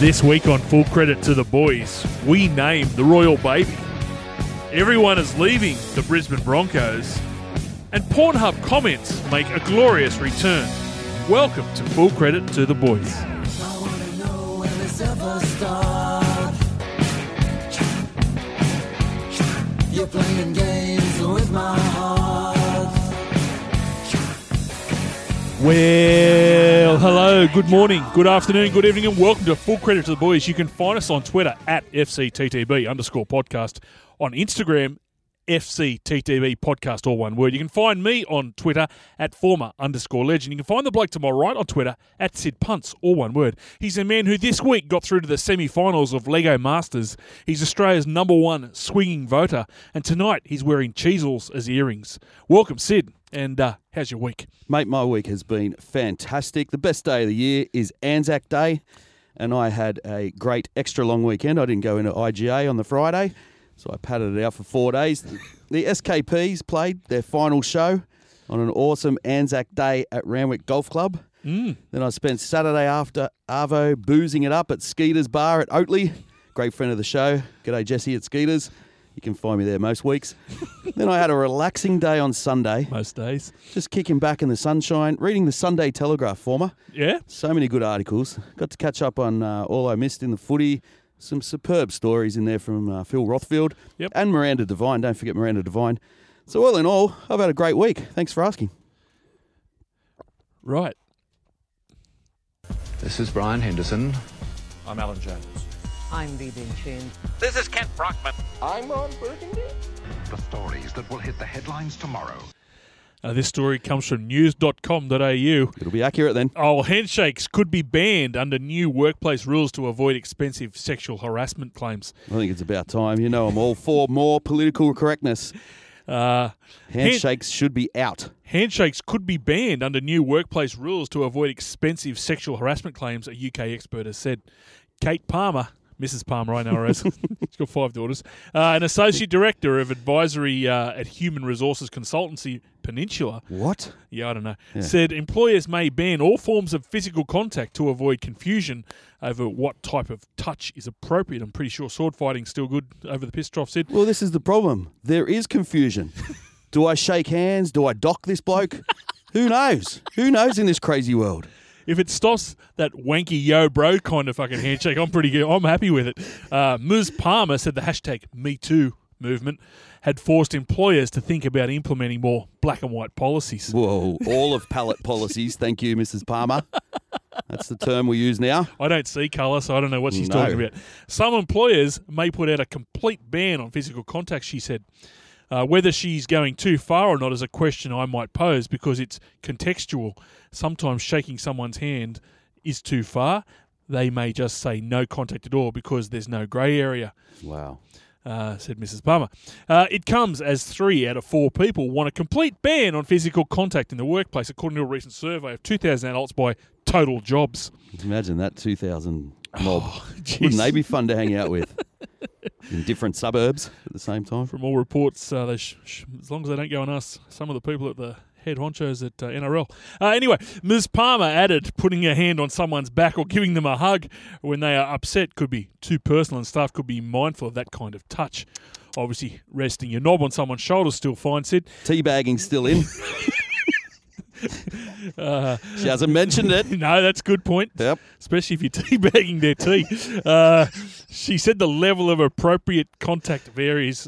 This week on Full Credit to the Boys, we name the Royal Baby. Everyone is leaving the Brisbane Broncos, and Pornhub comments make a glorious return. Welcome to Full Credit to the Boys. I wanna know when this ever starts. You're playing games with my heart. Well, hello, good morning, good afternoon, good evening, and welcome to Full Credit to the Boys. You can find us on Twitter at FCTTB_podcast, on Instagram, FCTTB podcast, all one word. You can find me on Twitter at former_legend. You can find the bloke to my right on Twitter at Sid Punts, all one word. He's a man who this week got through to the semi-finals of Lego Masters. He's Australia's #1 swinging voter, and tonight he's wearing cheesels as earrings. Welcome, Sid, and how's your week? Mate, my week has been fantastic. The best day of the year is Anzac Day, and I had a great extra long weekend. I didn't go into IGA on the Friday, so I padded it out for 4 days. The SKPs played their final show on an awesome Anzac Day at Randwick Golf Club. Then I spent Saturday after Arvo boozing it up at Skeeter's Bar at Oatley. Great friend of the show. G'day, Jesse at Skeeter's. You can find me there most weeks. Then I had a relaxing day on Sunday. Most days. Just kicking back in the sunshine, reading the Sunday Telegraph, former. Yeah? So many good articles. Got to catch up on all I missed in the footy. Some superb stories in there from Phil Rothfield. Yep. And Miranda Devine. Don't forget Miranda Devine. So all in all, I've had a great week. Thanks for asking. Right. This is Brian Henderson. I'm Alan Jones. I'm Vivian Chin. This is Kent Brockman. I'm Ron Burgundy. The stories that will hit the headlines tomorrow. This story comes from news.com.au. It'll be accurate then. Oh, handshakes could be banned under new workplace rules to avoid expensive sexual harassment claims. I think it's about time. You know I'm all for more political correctness. Handshakes should be out. Handshakes could be banned under new workplace rules to avoid expensive sexual harassment claims, a UK expert has said. Kate Palmer, Mrs. Palmer, I know her as. She's got 5 daughters. An associate director of advisory at Human Resources Consultancy Peninsula. What? Yeah, I don't know. Yeah. Said employers may ban all forms of physical contact to avoid confusion over what type of touch is appropriate. I'm pretty sure sword fighting's still good over the piss trough, Sid. Well, this is the problem. There is confusion. Do I shake hands? Do I dock this bloke? Who knows? Who knows in this crazy world? If it stops that wanky yo bro kind of fucking handshake, I'm pretty good. I'm happy with it. Ms. Palmer said the hashtag #MeToo movement had forced employers to think about implementing more black and white policies. Whoa, all of pallet policies. Thank you, Mrs. Palmer. That's the term we use now. I don't see colour, so I don't know what she's No. talking about. Some employers may put out a complete ban on physical contact, she said. Whether she's going too far or not is a question I might pose because it's contextual. Sometimes shaking someone's hand is too far. They may just say no contact at all because there's no grey area. Wow. Said Mrs. Palmer. It comes as 3 out of 4 people want a complete ban on physical contact in the workplace, according to a recent survey of 2,000 adults by Total Jobs. Imagine that 2,000 mob. Jeez. Wouldn't they be fun to hang out with? In different suburbs at the same time. From all reports, they as long as they don't go and ask some of the people at the head honchos at NRL. Anyway, Ms. Palmer added putting a hand on someone's back or giving them a hug when they are upset could be too personal and staff could be mindful of that kind of touch. Obviously, resting your knob on someone's shoulder is still fine, Sid. Teabagging's still in. She hasn't mentioned it. No, that's a good point. Yep. Especially if you're teabagging their tea. She said the level of appropriate contact varies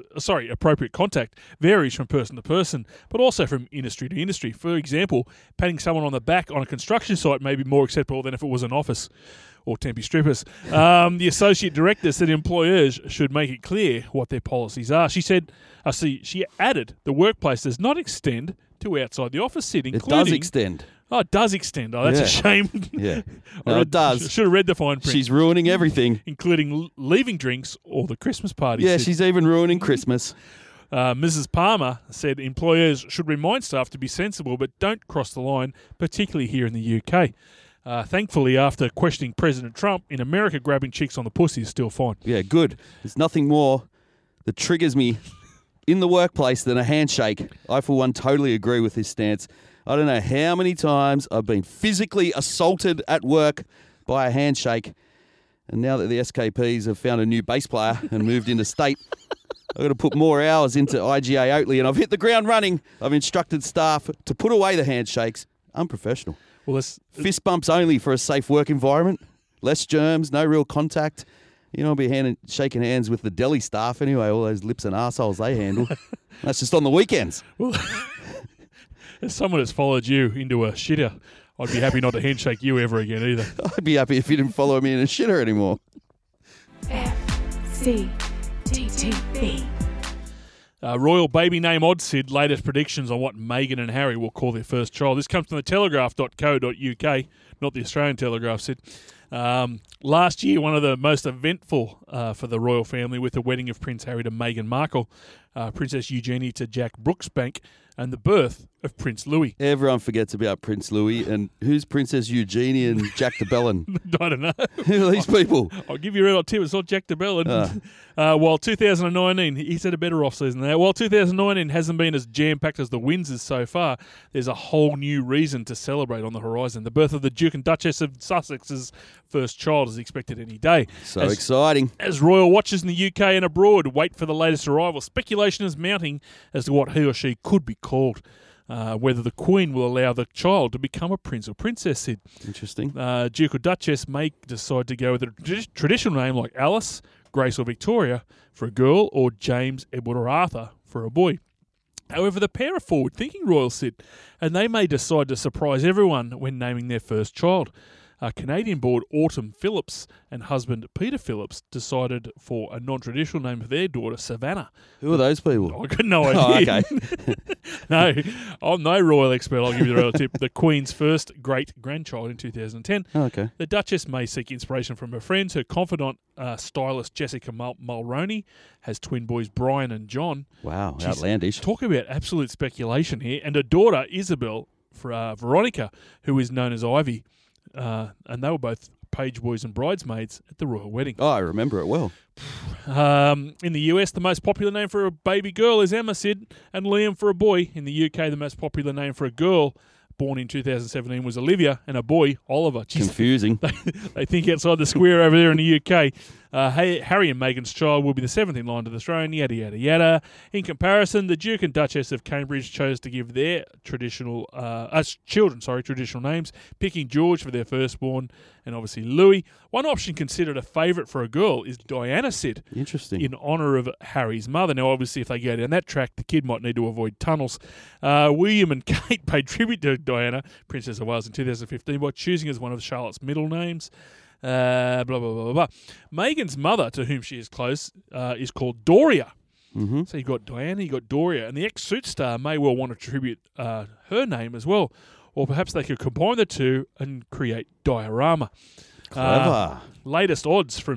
from person to person, but also from industry to industry. For example, patting someone on the back on a construction site may be more acceptable than if it was an office or Tempe strippers. The associate director said employers should make it clear what their policies are. She said, she added, the workplace does not extend to outside the office, Sid, including... It does extend. Oh, it does extend. Oh, that's a shame. Yeah. No, it does. Should have read the fine print. She's ruining everything. Including leaving drinks or the Christmas parties. Yeah, she's even ruining Christmas. Mrs. Palmer said employers should remind staff to be sensible but don't cross the line, particularly here in the UK. Thankfully, after questioning President Trump, in America, grabbing chicks on the pussy is still fine. Yeah, good. There's nothing more that triggers me in the workplace than a handshake. I, for one, totally agree with this stance. I don't know how many times I've been physically assaulted at work by a handshake, And now that the SKPs have found a new bass player and moved into state, I've got to put more hours into IGA Oatley, and I've hit the ground running. I've instructed staff to put away the handshakes. Unprofessional. Well, Fist bumps only for a safe work environment. Less germs, no real contact. You know, I'll be shaking hands with the deli staff anyway, all those lips and arseholes they handle. That's just on the weekends. well, as someone that's followed you into a shitter, I'd be happy not to handshake you ever again either. I'd be happy if you didn't follow me in a shitter anymore. FCTTB. Royal baby name odds, Sid. Latest predictions on what Meghan and Harry will call their first child. This comes from the telegraph.co.uk, not the Australian Telegraph, Sid. Last year, one of the most eventful for the royal family with the wedding of Prince Harry to Meghan Markle, Princess Eugenie to Jack Brooksbank, and the birth of Prince Louis. Everyone forgets about Prince Louis. And who's Princess Eugenie and Jack de Bellin? I don't know. Who are these people? I'll give you a red hot tip. It's not Jack de Bellin. While 2019, he's had a better off-season now. While 2019 hasn't been as jam-packed as the Windsors so far, there's a whole new reason to celebrate on the horizon. The birth of the Duke and Duchess of Sussex's first child is expected any day. So exciting. As royal watchers in the UK and abroad wait for the latest arrival, speculation is mounting as to what he or she could be called. Whether the Queen will allow the child to become a prince or princess, Sid. Interesting. Duke or Duchess may decide to go with a traditional name like Alice, Grace or Victoria for a girl, or James, Edward or Arthur for a boy. However, the pair are forward-thinking royals, Sid, and they may decide to surprise everyone when naming their first child. Canadian-born Autumn Phillips and husband Peter Phillips decided for a non-traditional name for their daughter, Savannah. Who are those people? I got no idea. Oh, okay. No, I'm no royal expert. I'll give you the real tip. The Queen's first great-grandchild in 2010. Oh, okay. The Duchess may seek inspiration from her friends. Her confidant, stylist Jessica Mulroney, has twin boys Brian and John. Wow, Jeez, outlandish. Talk about absolute speculation here. And her daughter, Isabel, Veronica, who is known as Ivy. And they were both page boys and bridesmaids at the royal wedding. Oh, I remember it well. In the US, the most popular name for a baby girl is Emma, Sid, and Liam for a boy. In the UK, the most popular name for a girl born in 2017 was Olivia, and a boy, Oliver. Jeez, Confusing. They think outside the square over there in the UK. Harry and Meghan's child will be the seventh in line to the throne, yada, yada, yada. In comparison, the Duke and Duchess of Cambridge chose to give their traditional names, picking George for their firstborn and obviously Louis. One option considered a favourite for a girl is Diana, Sid. Interesting. In honour of Harry's mother. Now, obviously, if they go down that track, the kid might need to avoid tunnels. William and Kate paid tribute to Diana, Princess of Wales, in 2015 by choosing as one of Charlotte's middle names. Blah, blah, blah, blah, blah. Meghan's mother, to whom she is close, is called Doria. Mm-hmm. So you've got Diana, you've got Doria, and the ex-suit star may well want to tribute her name as well. Or perhaps they could combine the two and create Diorama. Clever. Latest odds from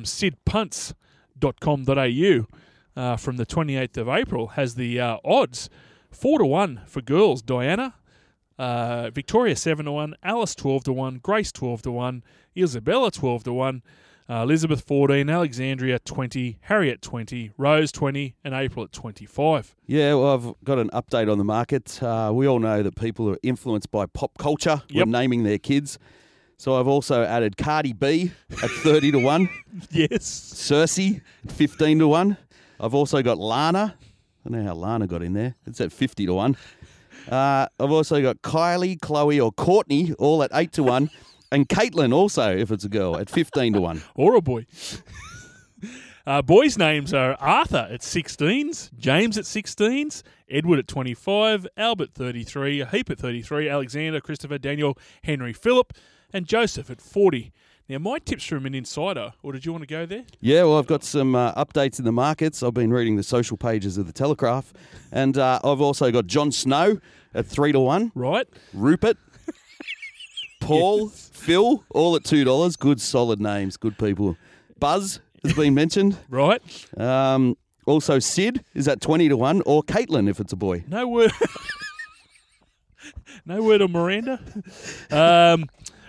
sidpunts.com.au from the 28th of April has the odds 4-1 for girls. Diana, Victoria 7-1, Alice 12-1, Grace 12-1, Isabella 12-1, Elizabeth 14, Alexandria 20, Harriet 20, Rose 20, and April at 25. Yeah, well, I've got an update on the market. We all know that people are influenced by pop culture when naming their kids. So I've also added Cardi B at 30-1. Yes. Cersei at 15-1. I've also got Lana. I don't know how Lana got in there. It's at 50-1. I've also got Kylie, Chloe, or Courtney, all at 8-1. And Caitlin also, if it's a girl, at 15-1. Or a boy. Boys' names are Arthur at 16s, James at 16s, Edward at 25, Albert 33, Heap at 33, Alexander, Christopher, Daniel, Henry, Philip, and Joseph at 40. Now, my tips from an insider, or did you want to go there? Yeah, well, I've got some updates in the markets. I've been reading the social pages of the Telegraph. And I've also got Jon Snow at 3-1. Right. Rupert. Paul, Phil, all at $2. Good, solid names. Good people. Buzz has been mentioned. Right. Also, Sid is at 20-1, or Caitlin if it's a boy. No word. No word on Miranda.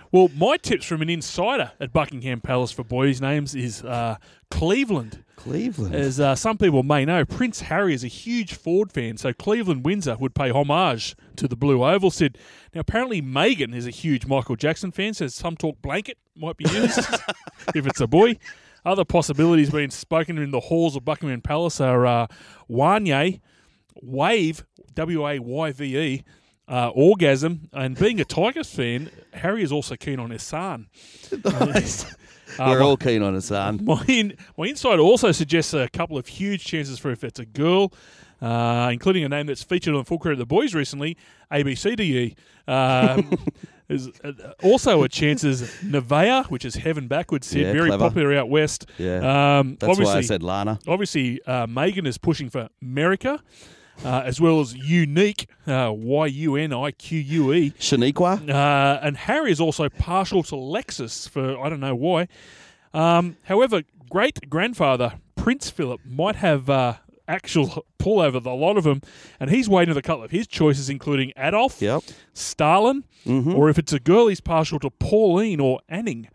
Well, my tips from an insider at Buckingham Palace for boys' names is Cleveland. Cleveland. As some people may know, Prince Harry is a huge Ford fan, so Cleveland Windsor would pay homage to the Blue Oval. Said, now apparently Meghan is a huge Michael Jackson fan, says some talk blanket might be used if it's a boy. Other possibilities being spoken in the halls of Buckingham Palace are Wanye, Wave, W-A-Y-V-E, Orgasm, and being a Tigers fan, Harry is also keen on his son. Nice. We're all keen on a son. My insider also suggests a couple of huge chances for if it's a girl, including a name that's featured on Full Credit of the Boys recently, ABCDE. There's also a chance is Nevaeh, which is Heaven Backwards, said, Yeah, very clever. popular out west. Yeah. That's why I said Lana. Obviously, Meghan is pushing for America, as well as Unique, Y-U-N-I-Q-U-E. Shaniqua. And Harry is also partial to Lexus for, I don't know why. However, great-grandfather Prince Philip might have actual pull over the lot of them, and he's waiting with a couple of his choices, including Adolf, Yep. Stalin, or if it's a girl, he's partial to Pauline or Anning.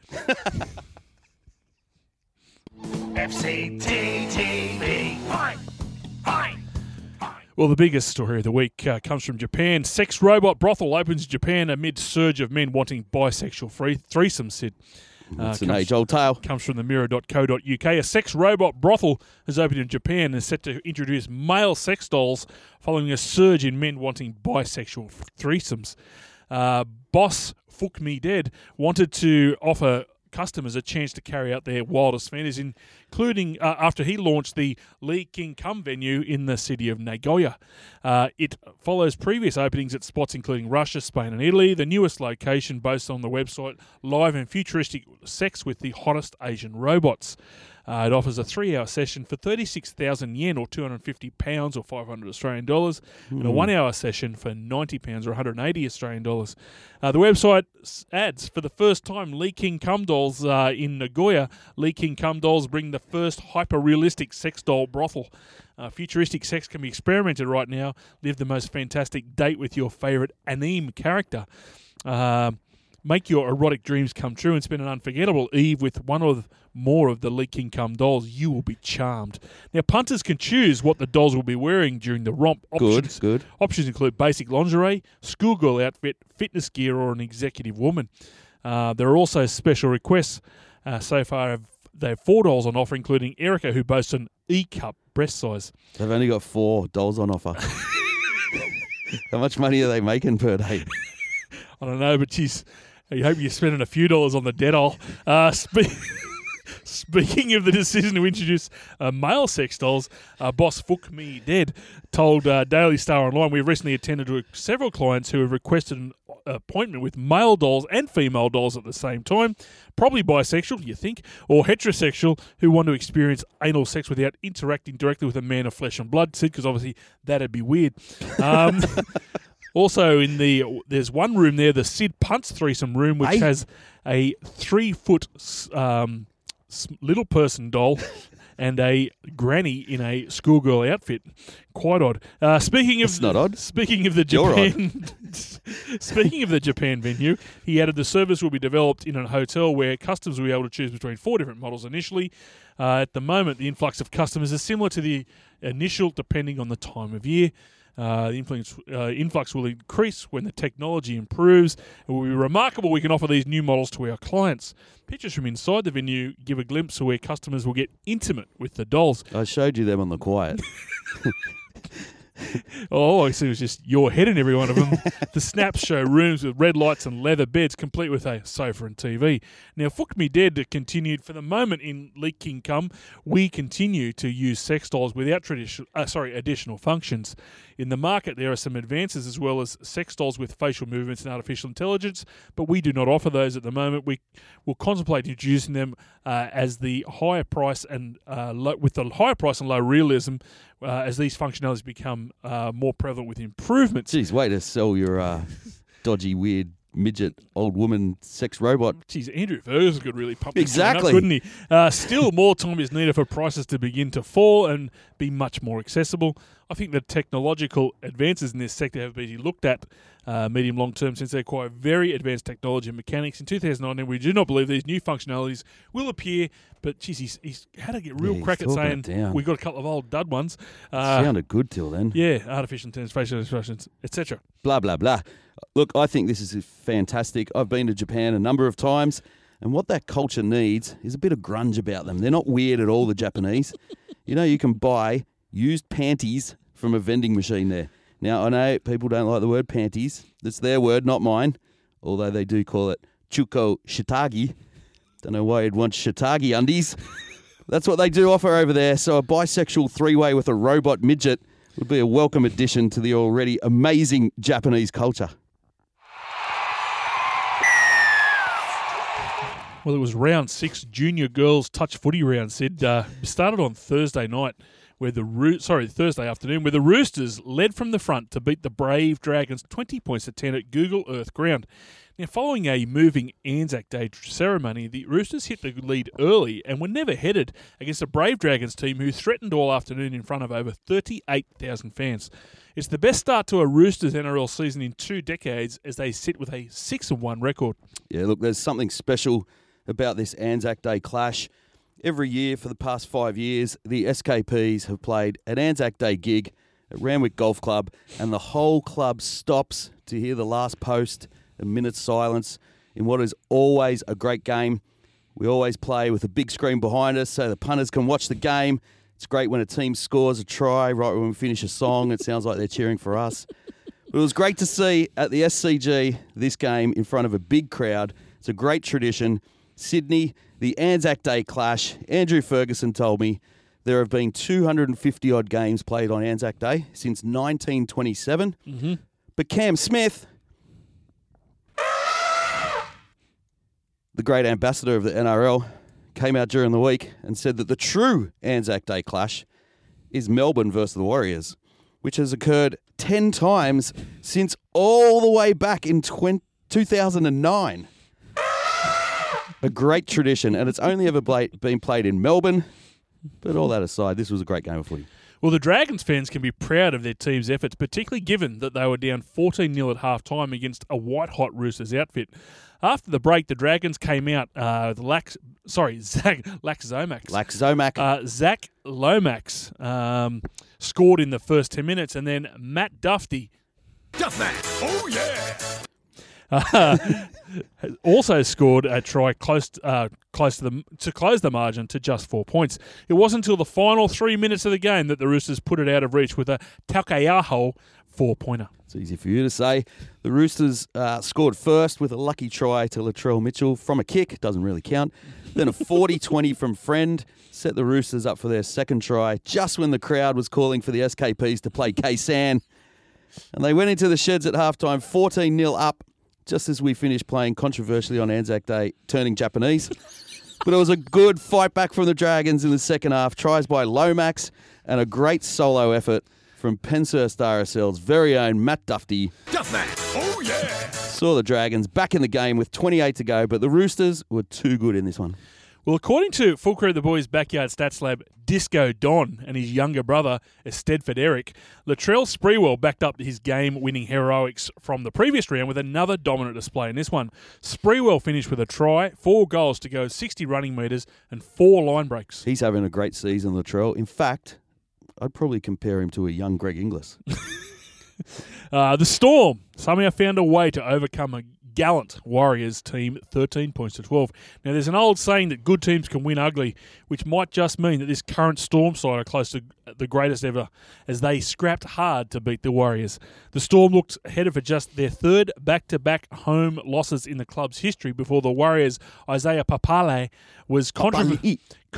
FCTTV. Fine. Fine. Well, the biggest story of the week comes from Japan. Sex robot brothel opens in Japan amid surge of men wanting bisexual threesomes, Sid. It's an age-old tale. Comes from the mirror.co.uk. A sex robot brothel has opened in Japan and is set to introduce male sex dolls following a surge in men wanting bisexual threesomes. Boss Fuck Me Dead wanted to offer customers a chance to carry out their wildest fantasies, including after he launched the Lee King Come venue in the city of Nagoya. It follows previous openings at spots including Russia, Spain and Italy. The newest location boasts on the website live and futuristic sex with the hottest Asian robots. It offers a 3-hour session for 36,000 yen or £250 or 500 Australian dollars, and a 1-hour session for £90 or 180 Australian dollars. The website adds, for the first time, Lee King Cum dolls in Nagoya. Lee King Cum dolls bring the first hyper-realistic sex doll brothel. Futuristic sex can be experimented right now. Live the most fantastic date with your favourite anime character. Make your erotic dreams come true and spend an unforgettable eve with one or more of the Lee King Cum dolls. You will be charmed. Now, punters can choose what the dolls will be wearing during the romp. Good. Options include basic lingerie, schoolgirl outfit, fitness gear, or an executive woman. There are also special requests. So far, they have 4 dolls on offer, including Erica, who boasts an E-cup breast size. They've only got 4 dolls on offer. How much money are they making per day? I don't know, but geez, I hope you're spending a few dollars on the dead aisle. Speaking of the decision to introduce male sex dolls, Boss Fuck Me Dead told Daily Star Online, we've recently attended to several clients who have requested an appointment with male dolls and female dolls at the same time, probably bisexual, you think, or heterosexual who want to experience anal sex without interacting directly with a man of flesh and blood, Sid, because obviously that'd be weird. Also, there's one room there, the Sid Punts threesome room, which has a 3-foot little person doll and a granny in a schoolgirl outfit. Quite odd. Speaking of It's not odd. Speaking of the You're Japan, speaking of the Japan venue, he added the service will be developed in a hotel where customers will be able to choose between 4 different models initially. At the moment, the influx of customers is similar to the initial, depending on the time of year. The influx will increase when the technology improves. It will be remarkable we can offer these new models to our clients. Pictures from inside the venue give a glimpse of where customers will get intimate with the dolls. I showed you them on the quiet. All I see was just your head in every one of them. The snaps show rooms with red lights and leather beds, complete with a sofa and TV. Now, Fuck Me Dead continued for the moment in Lee King Cum. We continue to use sex dolls without additional functions. In the market, there are some advances as well as sex dolls with facial movements and artificial intelligence, but we do not offer those at the moment. We will contemplate introducing them as the higher price and with the higher price and low realism. As these functionalities become more prevalent with improvements. Geez, way to sell your dodgy, weird midget, old woman, sex robot. Geez, Andrew Ferguson could really pump this Exactly. one up, couldn't he? Still, more time is needed for prices to begin to fall and be much more accessible. I think the technological advances in this sector have been looked at medium long term since they acquire very advanced technology and mechanics. In 2019, we do not believe these new functionalities will appear, but geez, he's had to get real Yeah, crack at he's talking saying it down. we've got a couple of old dud ones. Sounded good till then. Yeah, artificial intelligence, facial expressions, etc. Blah, blah, blah. Look, I think this is fantastic. I've been to Japan a number of times, and what that culture needs is a bit of grunge about them. They're not weird at all, the Japanese. You know, you can buy used panties from a vending machine there. Now, I know people don't like the word panties. It's their word, not mine, although they do call it chuko shitagi. Don't know why you'd want shitagi undies. That's what they do offer over there. So a bisexual three-way with a robot midget would be a welcome addition to the already amazing Japanese culture. Well, it was round 6 junior girls touch footy round, Sid. Started on Thursday night, Thursday afternoon, where the Roosters led from the front to beat the Brave Dragons 20 points to 10 at Google Earth Ground. Now, following a moving Anzac Day ceremony, the Roosters hit the lead early and were never headed against the Brave Dragons team, who threatened all afternoon in front of over 38,000 fans. It's the best start to a Roosters NRL season in 2 decades, as they sit with a 6-1 record. Yeah, look, there's something special about this Anzac Day clash. Every year for the past 5 years, the SKPs have played an Anzac Day gig at Randwick Golf Club, and the whole club stops to hear the last post, a minute's silence, in what is always a great game. We always play with a big screen behind us so the punters can watch the game. It's great when a team scores a try right when we finish a song. It sounds like they're cheering for us. But it was great to see at the SCG this game in front of a big crowd. It's a great tradition. Sydney, the Anzac Day clash. Andrew Ferguson told me there have been 250-odd games played on Anzac Day since 1927. Mm-hmm. But Cam Smith, the great ambassador of the NRL, came out during the week and said that the true Anzac Day clash is Melbourne versus the Warriors, which has occurred 10 times since all the way back in 2009. A great tradition, and it's only ever been played in Melbourne. But all that aside, this was a great game of footy. Well, the Dragons fans can be proud of their team's efforts, particularly given that they were down 14-0 at half-time against a white-hot Roosters outfit. After the break, the Dragons came out with Zach Lomax scored in the first 10 minutes, and then Matt Duffy also scored a try close to close the margin to just 4 points. It wasn't until the final 3 minutes of the game that the Roosters put it out of reach with a Taukeiaho 4-pointer. It's easy for you to say. The Roosters scored first with a lucky try to Latrell Mitchell from a kick. Doesn't really count. Then a 40-20 from Friend set the Roosters up for their second try just when the crowd was calling for the SKPs to play K-San. And they went into the sheds at halftime 14-0 up, just as we finished playing controversially on Anzac Day, turning Japanese. But it was a good fight back from the Dragons in the second half. Tries by Lomax and a great solo effort from Penshurst RSL's very own Matt Duffy. Saw the Dragons back in the game with 28 to go, but the Roosters were too good in this one. Well, according to Full Credit the Boys Backyard Stats Lab, Disco Don and his younger brother, Stedford Eric, Latrell Sprewell backed up his game-winning heroics from the previous round with another dominant display in this one. Sprewell finished with a try, 4 goals to go 60 running metres and 4 line breaks. He's having a great season, Latrell. In fact, I'd probably compare him to a young Greg Inglis. The Storm somehow found a way to overcome a gallant Warriors team 13 points to 12. Now, there's an old saying that good teams can win ugly, which might just mean that this current Storm side are close to the greatest ever, as they scrapped hard to beat the Warriors. The Storm looked headed for just their third back-to-back home losses in the club's history before the Warriors' Isaiah Papale was controversially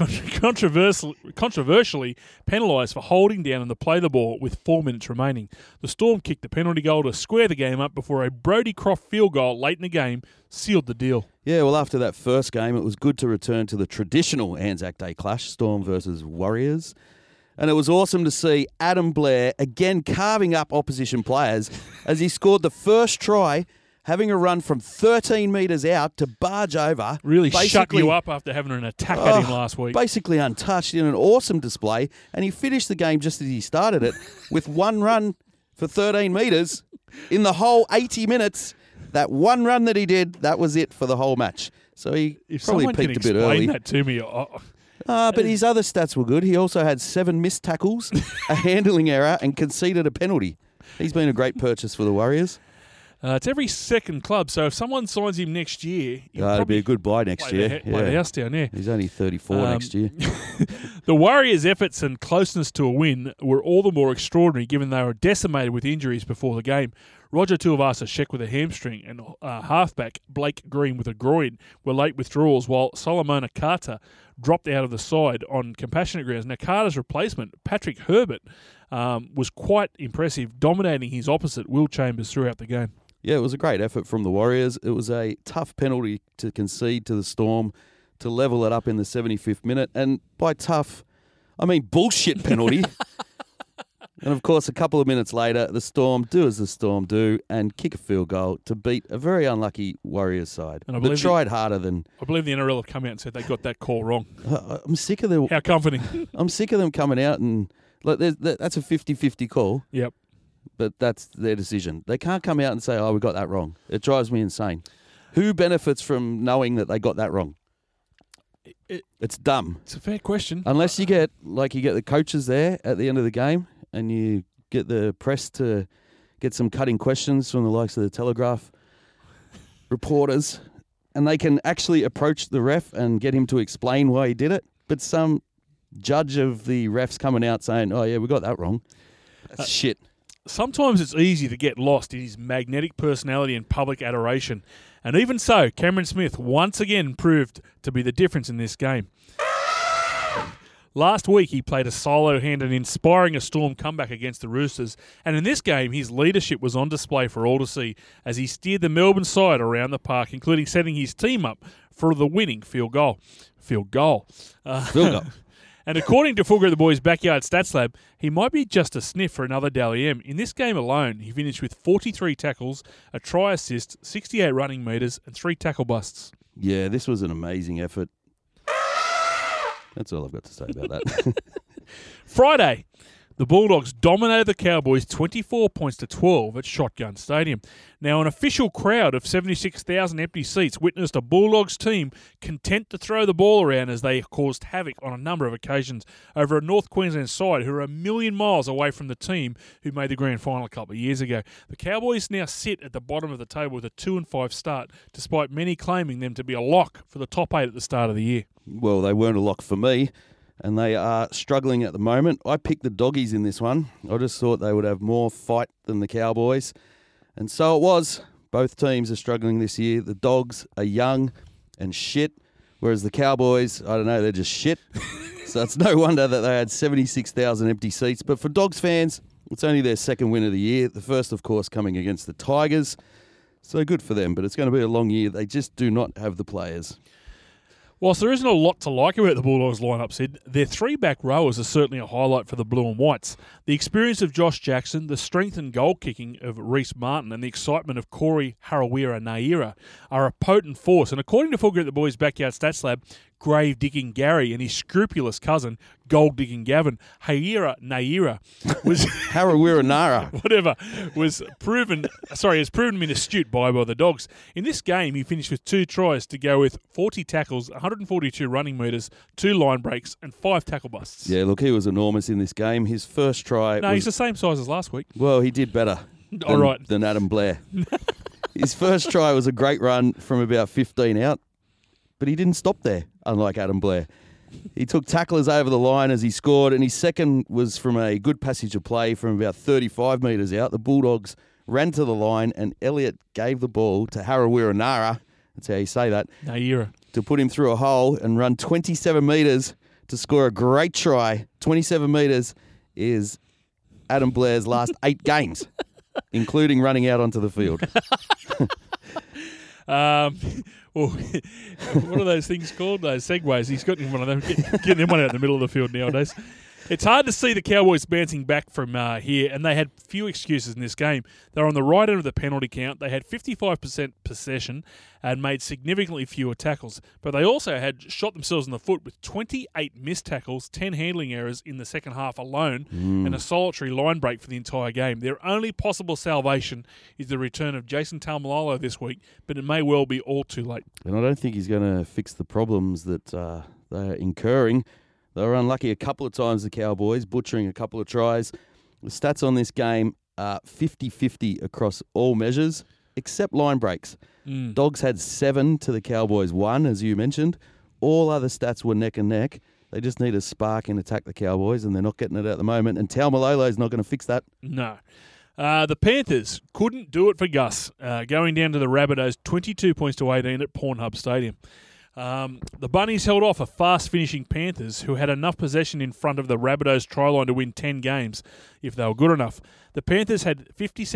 penalised for holding down and to play the ball with 4 minutes remaining. The Storm kicked the penalty goal to square the game up before a Brodie Croft field goal late in the game sealed the deal. Yeah, well, after that first game, it was good to return to the traditional Anzac Day clash, Storm versus Warriors. And it was awesome to see Adam Blair again carving up opposition players as he scored the first try, having a run from 13 metres out to barge over. Really shut basically- you up after having an attack at him last week. Basically untouched in an awesome display. And he finished the game just as he started it with one run for 13 metres in the whole 80 minutes. That one run that he did, that was it for the whole match. So he If probably someone can peaked a bit explain early. that to me, But his other stats were good. He also had 7 missed tackles, a handling error, and conceded a penalty. He's been a great purchase for the Warriors. it's every second club. So if someone signs him next year, he'll It'll be probably a good buy next play year. the house down there. He's only 34 next year. The Warriors' efforts and closeness to a win were all the more extraordinary given they were decimated with injuries before the game. Roger Tuivasa-Sheck with a hamstring and halfback Blake Green with a groin were late withdrawals, while Solomona Carter dropped out of the side on compassionate grounds. Now, Carter's replacement, Patrick Herbert, was quite impressive, dominating his opposite, Will Chambers, throughout the game. Yeah, it was a great effort from the Warriors. It was a tough penalty to concede to the Storm to level it up in the 75th minute. And by tough, I mean bullshit penalty. And, of course, a couple of minutes later, the Storm do as the Storm do and kick a field goal to beat a very unlucky Warriors side. And I But believe tried harder than... I believe the NRL have come out and said they got that call wrong. I'm sick of them. How comforting. I'm sick of them coming out and... Like, that's a 50-50 call, Yep. but that's their decision. They can't come out and say, we got that wrong. It drives me insane. Who benefits from knowing that they got that wrong? It's dumb. It's a fair question. Unless you get the coaches there at the end of the game and you get the press to get some cutting questions from the likes of the Telegraph reporters, and they can actually approach the ref and get him to explain why he did it. But some judge of the refs coming out saying, we got that wrong. That's shit. Sometimes it's easy to get lost in his magnetic personality and public adoration. And even so, Cameron Smith once again proved to be the difference in this game. Last week, he played a solo hand in inspiring a Storm comeback against the Roosters. And in this game, his leadership was on display for all to see as he steered the Melbourne side around the park, including setting his team up for the winning field goal. Field goal. And according to Fulger the Boys' Backyard Stats Lab, he might be just a sniff for another Dally M. In this game alone, he finished with 43 tackles, a try assist, 68 running metres, and 3 tackle busts. Yeah, this was an amazing effort. That's all I've got to say about that. Friday, the Bulldogs dominated the Cowboys 24 points to 12 at Shotgun Stadium. Now, an official crowd of 76,000 empty seats witnessed a Bulldogs team content to throw the ball around as they caused havoc on a number of occasions over a North Queensland side who are a million miles away from the team who made the grand final a couple of years ago. The Cowboys now sit at the bottom of the table with a 2-5 start, despite many claiming them to be a lock for the top 8 at the start of the year. Well, they weren't a lock for me, and they are struggling at the moment. I picked the Doggies in this one. I just thought they would have more fight than the Cowboys. And so it was. Both teams are struggling this year. The Dogs are young and shit, whereas the Cowboys, I don't know, they're just shit. So it's no wonder that they had 76,000 empty seats. But for Dogs fans, it's only their second win of the year. The first, of course, coming against the Tigers. So good for them, but it's going to be a long year. They just do not have the players. Whilst there isn't a lot to like about the Bulldogs lineup, Sid, their 3-back rowers are certainly a highlight for the Blue and Whites. The experience of Josh Jackson, the strength and goal kicking of Reece Martin, and the excitement of Corey Harawira-Naera are a potent force. And according to Fulger at the Boys' Backyard Stats Lab, grave-digging Gary and his scrupulous cousin, gold-digging Gavin, Harawira-Naera, was Harawira-Naera. has proven to be astute by the Dogs. In this game, he finished with 2 tries to go with 40 tackles, 142 running metres, 2 line breaks, and 5 tackle busts. Yeah, look, he was enormous in this game. His first try He's the same size as last week. Well, he did better than Adam Blair. His first try was a great run from about 15 out, but he didn't stop there, unlike Adam Blair. He took tacklers over the line as he scored, and his second was from a good passage of play from about 35 metres out. The Bulldogs ran to the line, and Elliott gave the ball to Harawira-Naera, that's how you say that, Naera, to put him through a hole and run 27 metres to score a great try. 27 metres is Adam Blair's last 8 games, including running out onto the field. What are those things called? Those segways. He's got one of them. Getting them one out in the middle of the field nowadays. It's hard to see the Cowboys bouncing back from here, and they had few excuses in this game. They were on the right end of the penalty count. They had 55% possession and made significantly fewer tackles, but they also had shot themselves in the foot with 28 missed tackles, 10 handling errors in the second half alone, and a solitary line break for the entire game. Their only possible salvation is the return of Jason Taumalolo this week, but it may well be all too late. And I don't think he's going to fix the problems that they're incurring. They were unlucky a couple of times, the Cowboys, butchering a couple of tries. The stats on this game are 50-50 across all measures, except line breaks. Dogs had 7 to the Cowboys 1, as you mentioned. All other stats were neck and neck. They just need a spark and attack the Cowboys, and they're not getting it at the moment. And Taumalolo's not going to fix that. No. The Panthers couldn't do it for Gus, going down to the Rabbitohs 22 points to 18 at Pornhub Stadium. The Bunnies held off a fast-finishing Panthers who had enough possession in front of the Rabbitohs try line to win 10 games if they were good enough. The Panthers had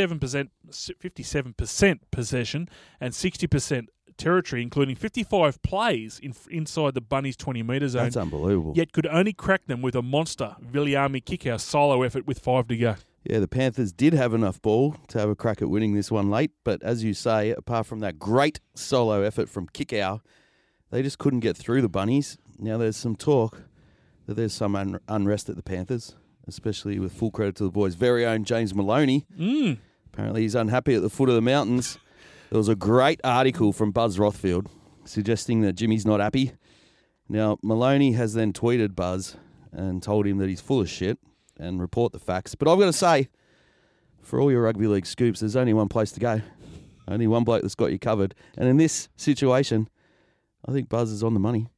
57% possession and 60% territory, including 55 plays inside the Bunnies' 20-metre zone. That's unbelievable. Yet could only crack them with a monster Viliami kick-out solo effort with 5 to go. Yeah, the Panthers did have enough ball to have a crack at winning this one late, but as you say, apart from that great solo effort from Kickow, they just couldn't get through the Bunnies. Now, there's some talk that there's some unrest at the Panthers, especially with full credit to the boys' very own James Maloney. Apparently he's unhappy at the foot of the mountains. There was a great article from Buzz Rothfield suggesting that Jimmy's not happy. Now, Maloney has then tweeted Buzz and told him that he's full of shit and report the facts. But I've got to say, for all your rugby league scoops, there's only one place to go. Only one bloke that's got you covered. And in this situation, I think Buzz is on the money.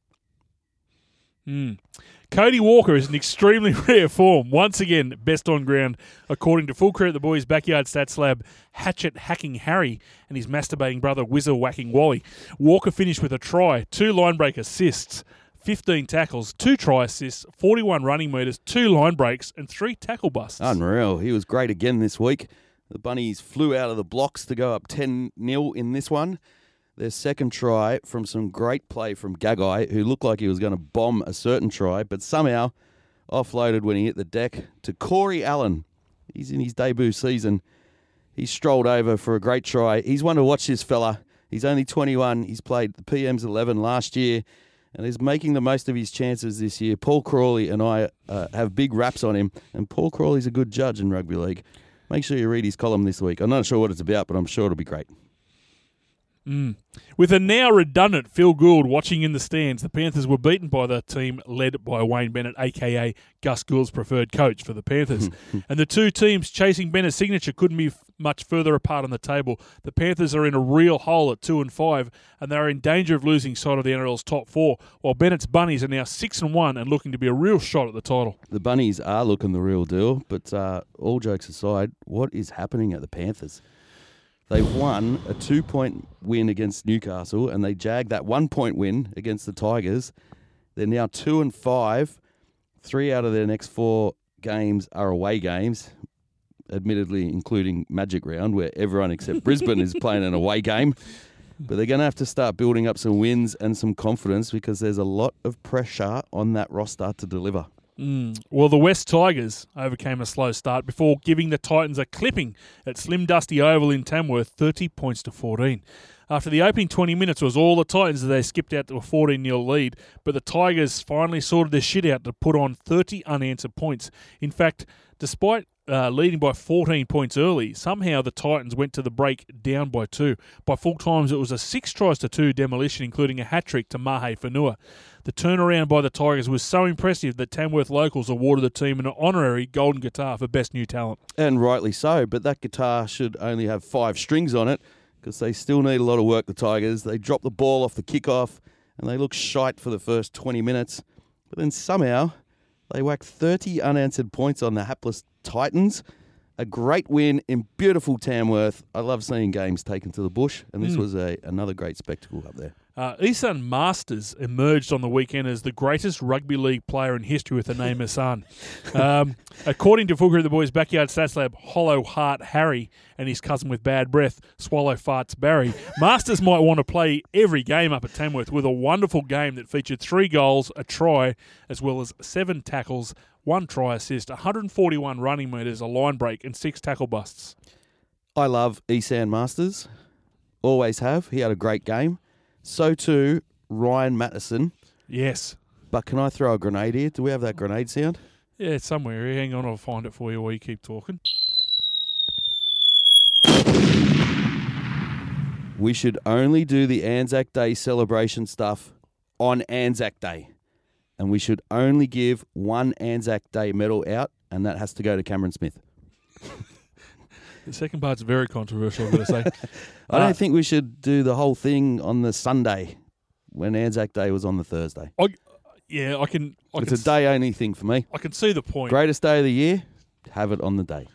Cody Walker is in extremely rare form. Once again, best on ground, according to full credit the boys' backyard stats lab, hatchet hacking Harry and his masturbating brother whizzer whacking Wally. Walker finished with a try, 2 line break assists, 15 tackles, 2 try assists, 41 running metres, 2 line breaks, and 3 tackle busts. Unreal. He was great again this week. The Bunnies flew out of the blocks to go up 10-0 in this one. Their second try from some great play from Gagai, who looked like he was going to bomb a certain try, but somehow offloaded when he hit the deck to Corey Allen. He's in his debut season. He strolled over for a great try. He's one to watch, this fella. He's only 21. He's played the PM's 11 last year and is making the most of his chances this year. Paul Crawley and I have big raps on him, and Paul Crawley's a good judge in rugby league. Make sure you read his column this week. I'm not sure what it's about, but I'm sure it'll be great. With a now redundant Phil Gould watching in the stands, the Panthers were beaten by the team led by Wayne Bennett, a.k.a. Gus Gould's preferred coach for the Panthers. And the two teams chasing Bennett's signature couldn't be much further apart on the table. The Panthers are in a real hole at 2-5, and they are in danger of losing sight of the NRL's top 4, while Bennett's Bunnies are now 6-1 and looking to be a real shot at the title. The Bunnies are looking the real deal, but all jokes aside, what is happening at the Panthers? They've won a 2-point win against Newcastle, and they jagged that 1-point win against the Tigers. They're now 2-5. 3 out of their next 4 games are away games, admittedly including Magic Round, where everyone except Brisbane is playing an away game. But they're going to have to start building up some wins and some confidence because there's a lot of pressure on that roster to deliver. Well, the West Tigers overcame a slow start before giving the Titans a clipping at Slim Dusty Oval in Tamworth, 30 points to 14. After the opening 20 minutes was all the Titans as they skipped out to a 14-0 lead, but the Tigers finally sorted their shit out to put on 30 unanswered points. In fact, despite leading by 14 points early, somehow the Titans went to the break down by 2. By full times, it was a 6-2 demolition, including a hat-trick to Mahe Whanua. The turnaround by the Tigers was so impressive that Tamworth locals awarded the team an honorary golden guitar for best new talent. And rightly so, but that guitar should only have 5 strings on it because they still need a lot of work, the Tigers. They dropped the ball off the kickoff and they looked shite for the first 20 minutes. But then somehow they whacked 30 unanswered points on the hapless Titans. A great win in beautiful Tamworth. I love seeing games taken to the bush, and this was another great spectacle up there. Isan Masters emerged on the weekend as the greatest rugby league player in history with the name Isan. According to Fulker of the Boys' Backyard Stats Lab, Hollow Heart Harry and his cousin with bad breath, Swallow Farts Barry, Masters might want to play every game up at Tamworth with a wonderful game that featured 3 goals, a try, as well as 7 tackles, 1 try assist, 141 running metres, a line break, and 6 tackle busts. I love Esan Masters. Always have. He had a great game. So too, Ryan Mattison. Yes. But can I throw a grenade here? Do we have that grenade sound? Yeah, it's somewhere here. Hang on, I'll find it for you while you keep talking. We should only do the Anzac Day celebration stuff on Anzac Day. And we should only give one Anzac Day medal out, and that has to go to Cameron Smith. The second part's very controversial, I've got to say. I don't think we should do the whole thing on the Sunday when Anzac Day was on the Thursday. I can. It's a day-only thing for me. I can see the point. Greatest day of the year, have it on the day.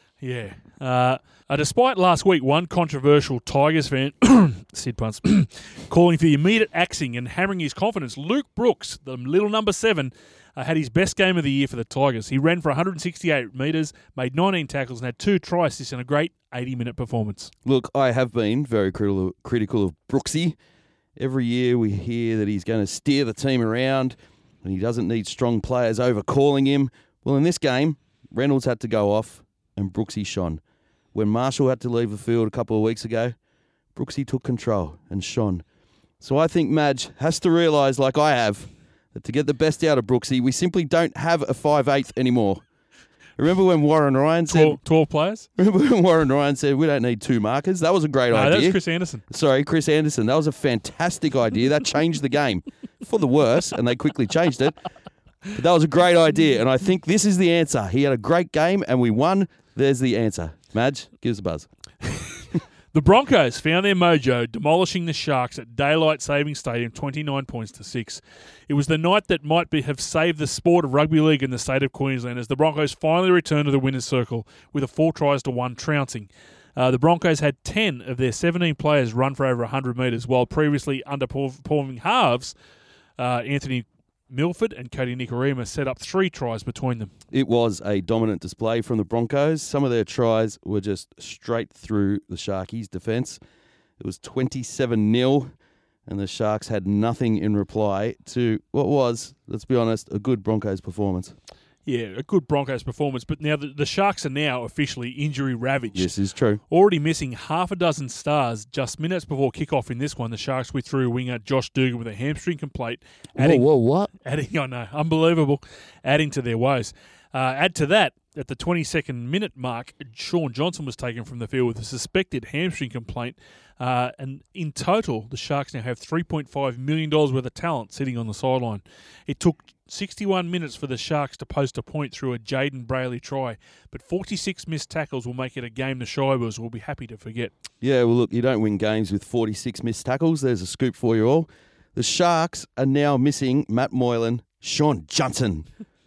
Yeah. Despite last week, one controversial Tigers fan, Sid Punts, calling for the immediate axing and hammering his confidence, Luke Brooks, the little number 7, had his best game of the year for the Tigers. He ran for 168 metres, made 19 tackles, and had 2 try assists in a great 80-minute performance. Look, I have been very critical of Brooksy. Every year we hear that he's going to steer the team around and he doesn't need strong players overcalling him. Well, in this game, Reynolds had to go off and Brooksy shone. When Marshall had to leave the field a couple of weeks ago, Brooksy took control and shone. So I think Madge has to realise, like I have, that to get the best out of Brooksy, we simply don't have a 5/8 anymore. Remember when Warren Ryan said... 12 players? Remember when Warren Ryan said, we don't need 2 markers? That was a great idea. That was Chris Anderson. Sorry, Chris Anderson. That was a fantastic idea. That changed the game for the worse, and they quickly changed it. But that was a great idea, and I think this is the answer. He had a great game, and we won. There's the answer. Madge, give us a buzz. The Broncos found their mojo, demolishing the Sharks at Daylight Saving Stadium 29 points to 6. It was the night that might have saved the sport of rugby league in the state of Queensland as the Broncos finally returned to the winner's circle with a 4 tries to 1 trouncing. The Broncos had 10 of their 17 players run for over 100 metres, while previously underperforming halves, Anthony Milford and Cody Nikorima, set up 3 tries between them. It was a dominant display from the Broncos. Some of their tries were just straight through the Sharkies' defence. It was 27-0, and the Sharks had nothing in reply to what was, let's be honest, a good Broncos performance. Yeah, a good Broncos performance, but now the Sharks are now officially injury-ravaged. This is true. Already missing half a dozen stars. Just minutes before kickoff in this one, the Sharks withdrew winger Josh Dugan with a hamstring complaint. What? Adding, I know, unbelievable, adding to their woes. Add to that, at the 22nd minute mark, Sean Johnson was taken from the field with a suspected hamstring complaint. And in total, the Sharks now have $3.5 million worth of talent sitting on the sideline. It took 61 minutes for the Sharks to post a point through a Jaden Brayley try, but 46 missed tackles will make it a game the Shybers will be happy to forget. Yeah, well, look, you don't win games with 46 missed tackles. There's a scoop for you all. The Sharks are now missing Matt Moylan, Sean Johnson,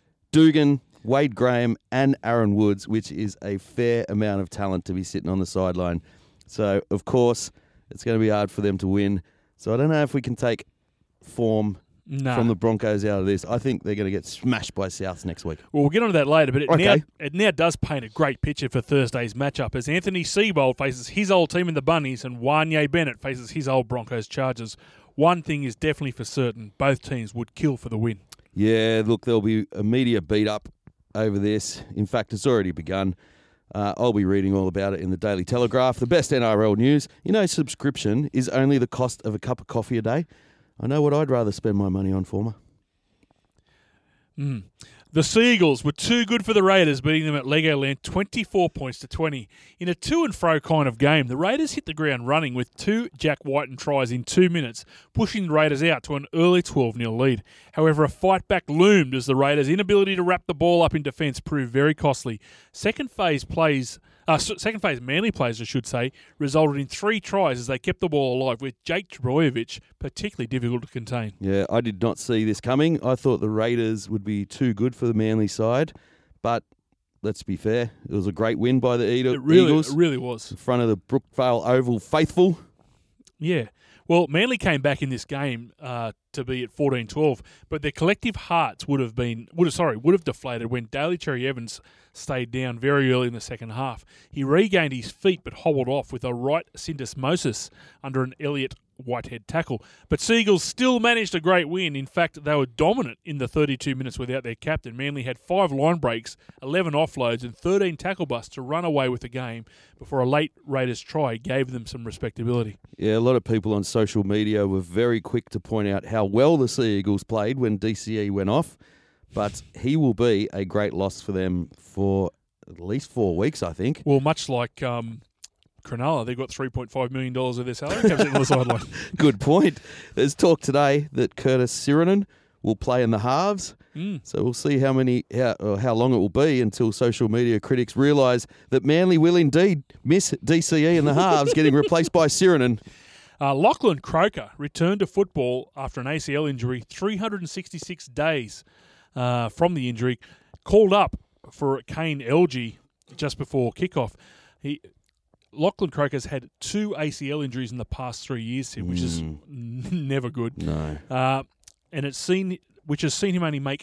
Dugan, Wade Graham and Aaron Woods, which is a fair amount of talent to be sitting on the sideline. So, of course, it's going to be hard for them to win. So I don't know if we can take form from the Broncos out of this. I think they're going to get smashed by Souths next week. Well, we'll get onto that later, but it now does paint a great picture for Thursday's matchup as Anthony Seibold faces his old team in the Bunnies and Wanye Bennett faces his old Broncos Chargers. One thing is definitely for certain, both teams would kill for the win. Yeah, look, there'll be a media beat-up over this. In fact, it's already begun. I'll be reading all about it in the Daily Telegraph. The best NRL news. You know, subscription is only the cost of a cup of coffee a day. I know what I'd rather spend my money on, Former. The Seagulls were too good for the Raiders, beating them at Legoland 24 points to 20. In a to-and-fro kind of game, the Raiders hit the ground running with 2 Jack Whiten tries in 2 minutes, pushing the Raiders out to an early 12-0 lead. However, a fight back loomed as the Raiders' inability to wrap the ball up in defence proved very costly. Second phase Manly plays, I should say, resulted in 3 tries as they kept the ball alive, with Jake Trbojevic particularly difficult to contain. Yeah, I did not see this coming. I thought the Raiders would be too good for the Manly side, but let's be fair, it was a great win by the Eagles. It really was. In front of the Brookvale Oval faithful. Yeah. Well, Manly came back in this game to be at 14-12, but their collective hearts would have deflated when Daly Cherry Evans stayed down very early in the second half. He regained his feet but hobbled off with a right syndesmosis under an Elliot Whitehead tackle. But Seagulls still managed a great win. In fact, they were dominant in the 32 minutes without their captain. Manly had 5 line breaks, 11 offloads and 13 tackle busts to run away with the game before a late Raiders try gave them some respectability. Yeah, a lot of people on social media were very quick to point out how well the Sea Eagles played when DCE went off, but he will be a great loss for them for at least 4 weeks, I think. Well, much like Cronulla, they've got $3.5 million of their salary comes in on the sideline. Good point. There's talk today that Curtis Sirenen will play in the halves. So we'll see how long it will be until social media critics realise that Manly will indeed miss DCE in the halves, getting replaced by Sirenen. Lachlan Croker returned to football after an ACL injury 366 days from the injury, called up for Kane Elgey just before kickoff. Lachlan Croker's had 2 ACL injuries in the past 3 years, Tim, which is never good. No. Which has seen him only make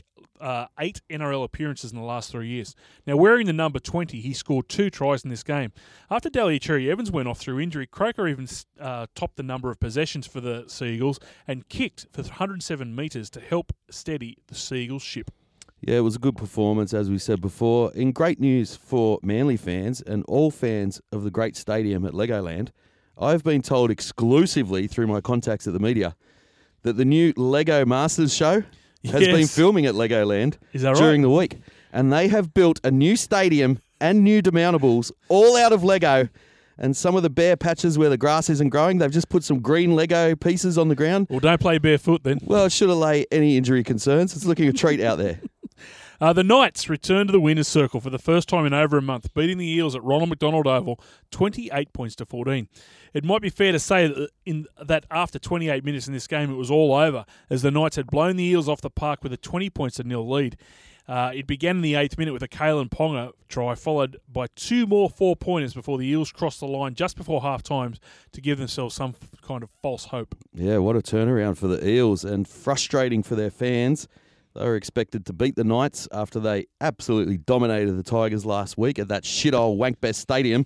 8 NRL appearances in the last 3 years. Now, wearing the number 20, he scored 2 tries in this game. After Daly Cherry-Evans went off through injury, Croker even topped the number of possessions for the Sea Eagles and kicked for 107 metres to help steady the Sea Eagles ship. Yeah, it was a good performance, as we said before. In great news for Manly fans and all fans of the great stadium at Legoland, I've been told exclusively through my contacts at the media that the new Lego Masters show has been filming at Legoland during the week. And they have built a new stadium and new demountables all out of Lego. And some of the bare patches where the grass isn't growing, they've just put some green Lego pieces on the ground. Well, don't play barefoot then. Well, it should allay any injury concerns. It's looking a treat out there. The Knights returned to the winner's circle for the first time in over a month, beating the Eels at Ronald McDonald Oval 28 points to 14. It might be fair to say that after 28 minutes in this game, it was all over, as the Knights had blown the Eels off the park with a 20 points to 0 lead. It began in the 8th minute with a Kalen Ponga try, followed by 2 more 4-pointers before the Eels crossed the line just before half-time to give themselves some kind of false hope. Yeah, what a turnaround for the Eels, and frustrating for their fans. They were expected to beat the Knights after they absolutely dominated the Tigers last week at that shithole Wankbest Stadium.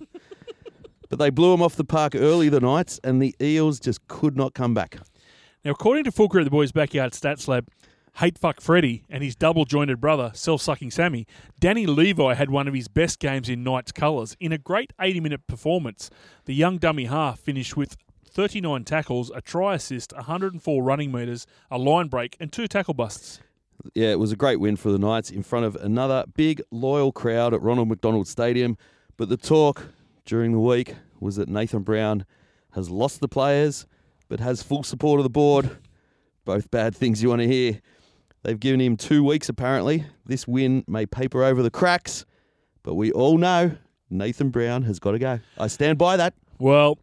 But they blew them off the park early, the Knights, and the Eels just could not come back. Now, according to Full Credit, the Boys' Backyard Stats Lab, Hate Fuck Freddy and his double-jointed brother, Self-Sucking Sammy, Danny Levi had one of his best games in Knights colours. In a great 80-minute performance, the young dummy half finished with 39 tackles, a try assist, 104 running metres, a line break and 2 tackle busts. Yeah, it was a great win for the Knights in front of another big, loyal crowd at Ronald McDonald Stadium. But the talk during the week was that Nathan Brown has lost the players, but has full support of the board. Both bad things you want to hear. They've given him 2 weeks, apparently. This win may paper over the cracks, but we all know Nathan Brown has got to go. I stand by that. Well,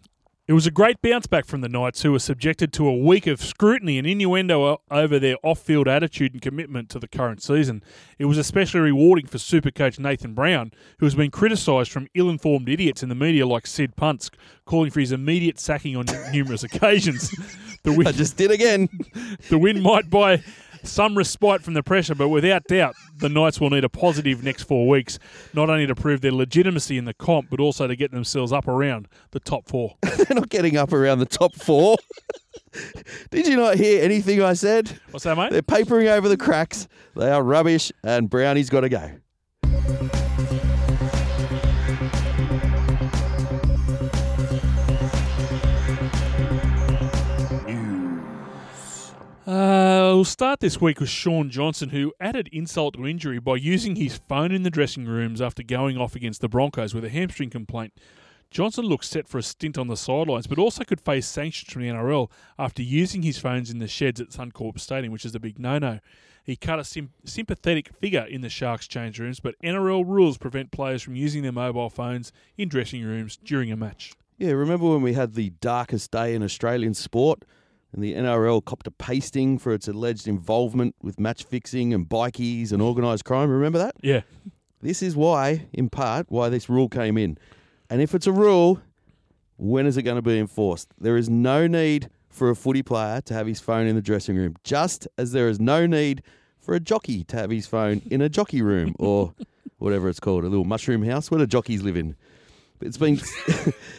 it was a great bounce back from the Knights, who were subjected to a week of scrutiny and innuendo over their off-field attitude and commitment to the current season. It was especially rewarding for Supercoach Nathan Brown, who has been criticised from ill-informed idiots in the media like Sid Punsk, calling for his immediate sacking on numerous occasions. I just did again. The win might buy some respite from the pressure, but without doubt, the Knights will need a positive next 4 weeks, not only to prove their legitimacy in the comp, but also to get themselves up around the top 4. They're not getting up around the top 4. Did you not hear anything I said? What's that, mate? They're papering over the cracks. They are rubbish, and Brownie's got to go. We'll start this week with Sean Johnson, who added insult to injury by using his phone in the dressing rooms after going off against the Broncos with a hamstring complaint. Johnson looks set for a stint on the sidelines, but also could face sanctions from the NRL after using his phones in the sheds at Suncorp Stadium, which is a big no-no. He cut a sympathetic figure in the Sharks change rooms, but NRL rules prevent players from using their mobile phones in dressing rooms during a match. Yeah, remember when we had the darkest day in Australian sport? And the NRL copped a pasting for its alleged involvement with match fixing and bikies and organised crime. Remember that? Yeah. This is why, in part, why this rule came in. And if it's a rule, when is it going to be enforced? There is no need for a footy player to have his phone in the dressing room, just as there is no need for a jockey to have his phone in a jockey room or whatever it's called, a little mushroom house where the jockeys live in. It's been...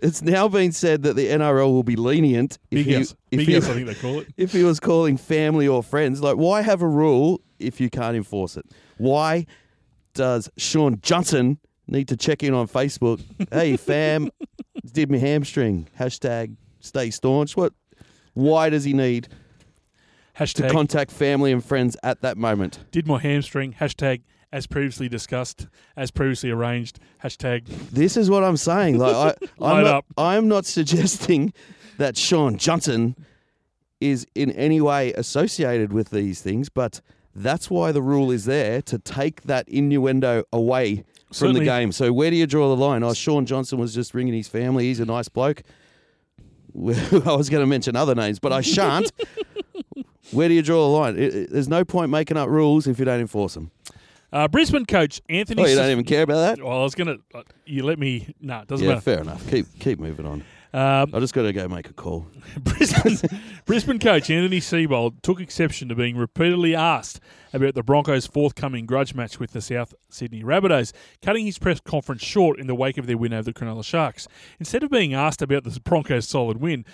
It's now been said that the NRL will be lenient Big house, I think they call it. if he was calling family or friends. Like, why have a rule if you can't enforce it? Why does Sean Johnson need to check in on Facebook? Hey, fam, did my hamstring. Hashtag stay staunch. What? Why does he need to Hashtag contact family and friends at that moment? did my hamstring. Hashtag as previously discussed, as previously arranged. Hashtag This is what I'm saying. Like, Line up. I'm not suggesting that Sean Johnson is in any way associated with these things, but that's why the rule is there, to take that innuendo away from Certainly. the game. So where do you draw the line? Oh, Sean Johnson was just ringing his family. He's a nice bloke. I was going to mention other names, but I shan't. Where do you draw the line? There's no point making up rules if you don't enforce them. Brisbane coach Anthony. Oh, you don't even care about that? Well, I was going to. You let me. No, it doesn't Yeah, matter. fair enough. Keep moving on. I just got to go make a call. Brisbane coach Anthony Seibold took exception to being repeatedly asked about the Broncos' forthcoming grudge match with the South Sydney Rabbitohs, cutting his press conference short in the wake of their win over the Cronulla Sharks. Instead of being asked about the Broncos' solid win,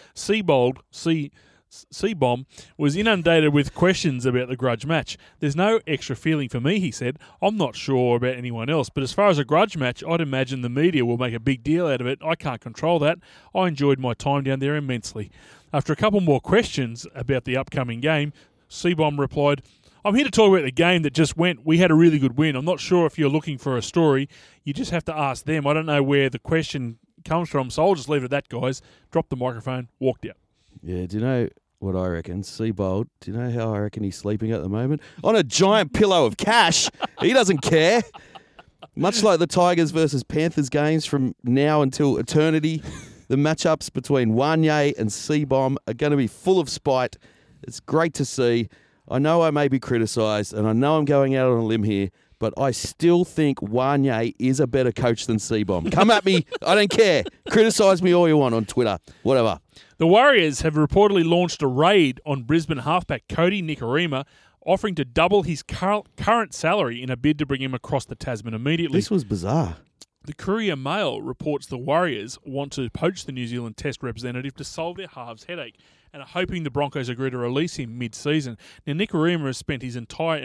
Seabomb was inundated with questions about the grudge match. There's no extra feeling for me, he said. I'm not sure about anyone else, but as far as a grudge match, I'd imagine the media will make a big deal out of it. I can't control that. I enjoyed my time down there immensely. After a couple more questions about the upcoming game, Seabomb replied, I'm here to talk about the game that just went. We had a really good win. I'm not sure if you're looking for a story. You just have to ask them. I don't know where the question comes from, so I'll just leave it at that, guys. Dropped the microphone, walked out. Yeah, do you know what I reckon? Seabold, do you know how I reckon he's sleeping at the moment? On a giant pillow of cash. He doesn't care. Much like the Tigers versus Panthers games from now until eternity, the matchups between Wanye and Seabomb are going to be full of spite. It's great to see. I know I may be criticised, and I know I'm going out on a limb here, but I still think Wanye is a better coach than Seabomb. Come at me. I don't care. Criticise me all you want on Twitter. Whatever. The Warriors have reportedly launched a raid on Brisbane halfback Cody Nikorima, offering to double his current salary in a bid to bring him across the Tasman immediately. This was bizarre. The Courier Mail reports the Warriors want to poach the New Zealand Test representative to solve their halves headache and are hoping the Broncos agree to release him mid-season. Now, Nikorima has spent his entire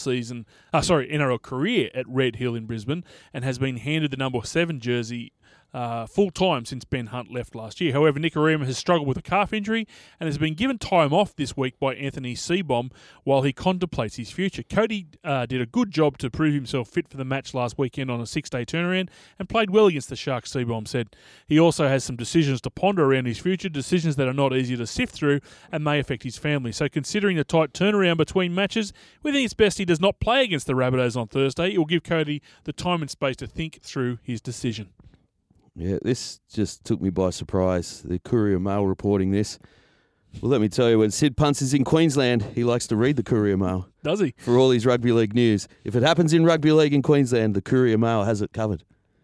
NRL career at Red Hill in Brisbane and has been handed the number 7 jersey full-time since Ben Hunt left last year. However, Nikorima has struggled with a calf injury and has been given time off this week by Anthony Seabomb while he contemplates his future. Cody did a good job to prove himself fit for the match last weekend on a 6-day turnaround and played well against the Sharks, Seabomb said. He also has some decisions to ponder around his future, decisions that are not easy to sift through and may affect his family. So considering the tight turnaround between matches, we think it's best he does not play against the Rabbitohs on Thursday. It will give Cody the time and space to think through his decision. Yeah, this just took me by surprise. The Courier Mail reporting this. Well, let me tell you, when Sid Punts is in Queensland, he likes to read the Courier Mail Does he? for all his rugby league news. If it happens in rugby league in Queensland, the Courier Mail has it covered.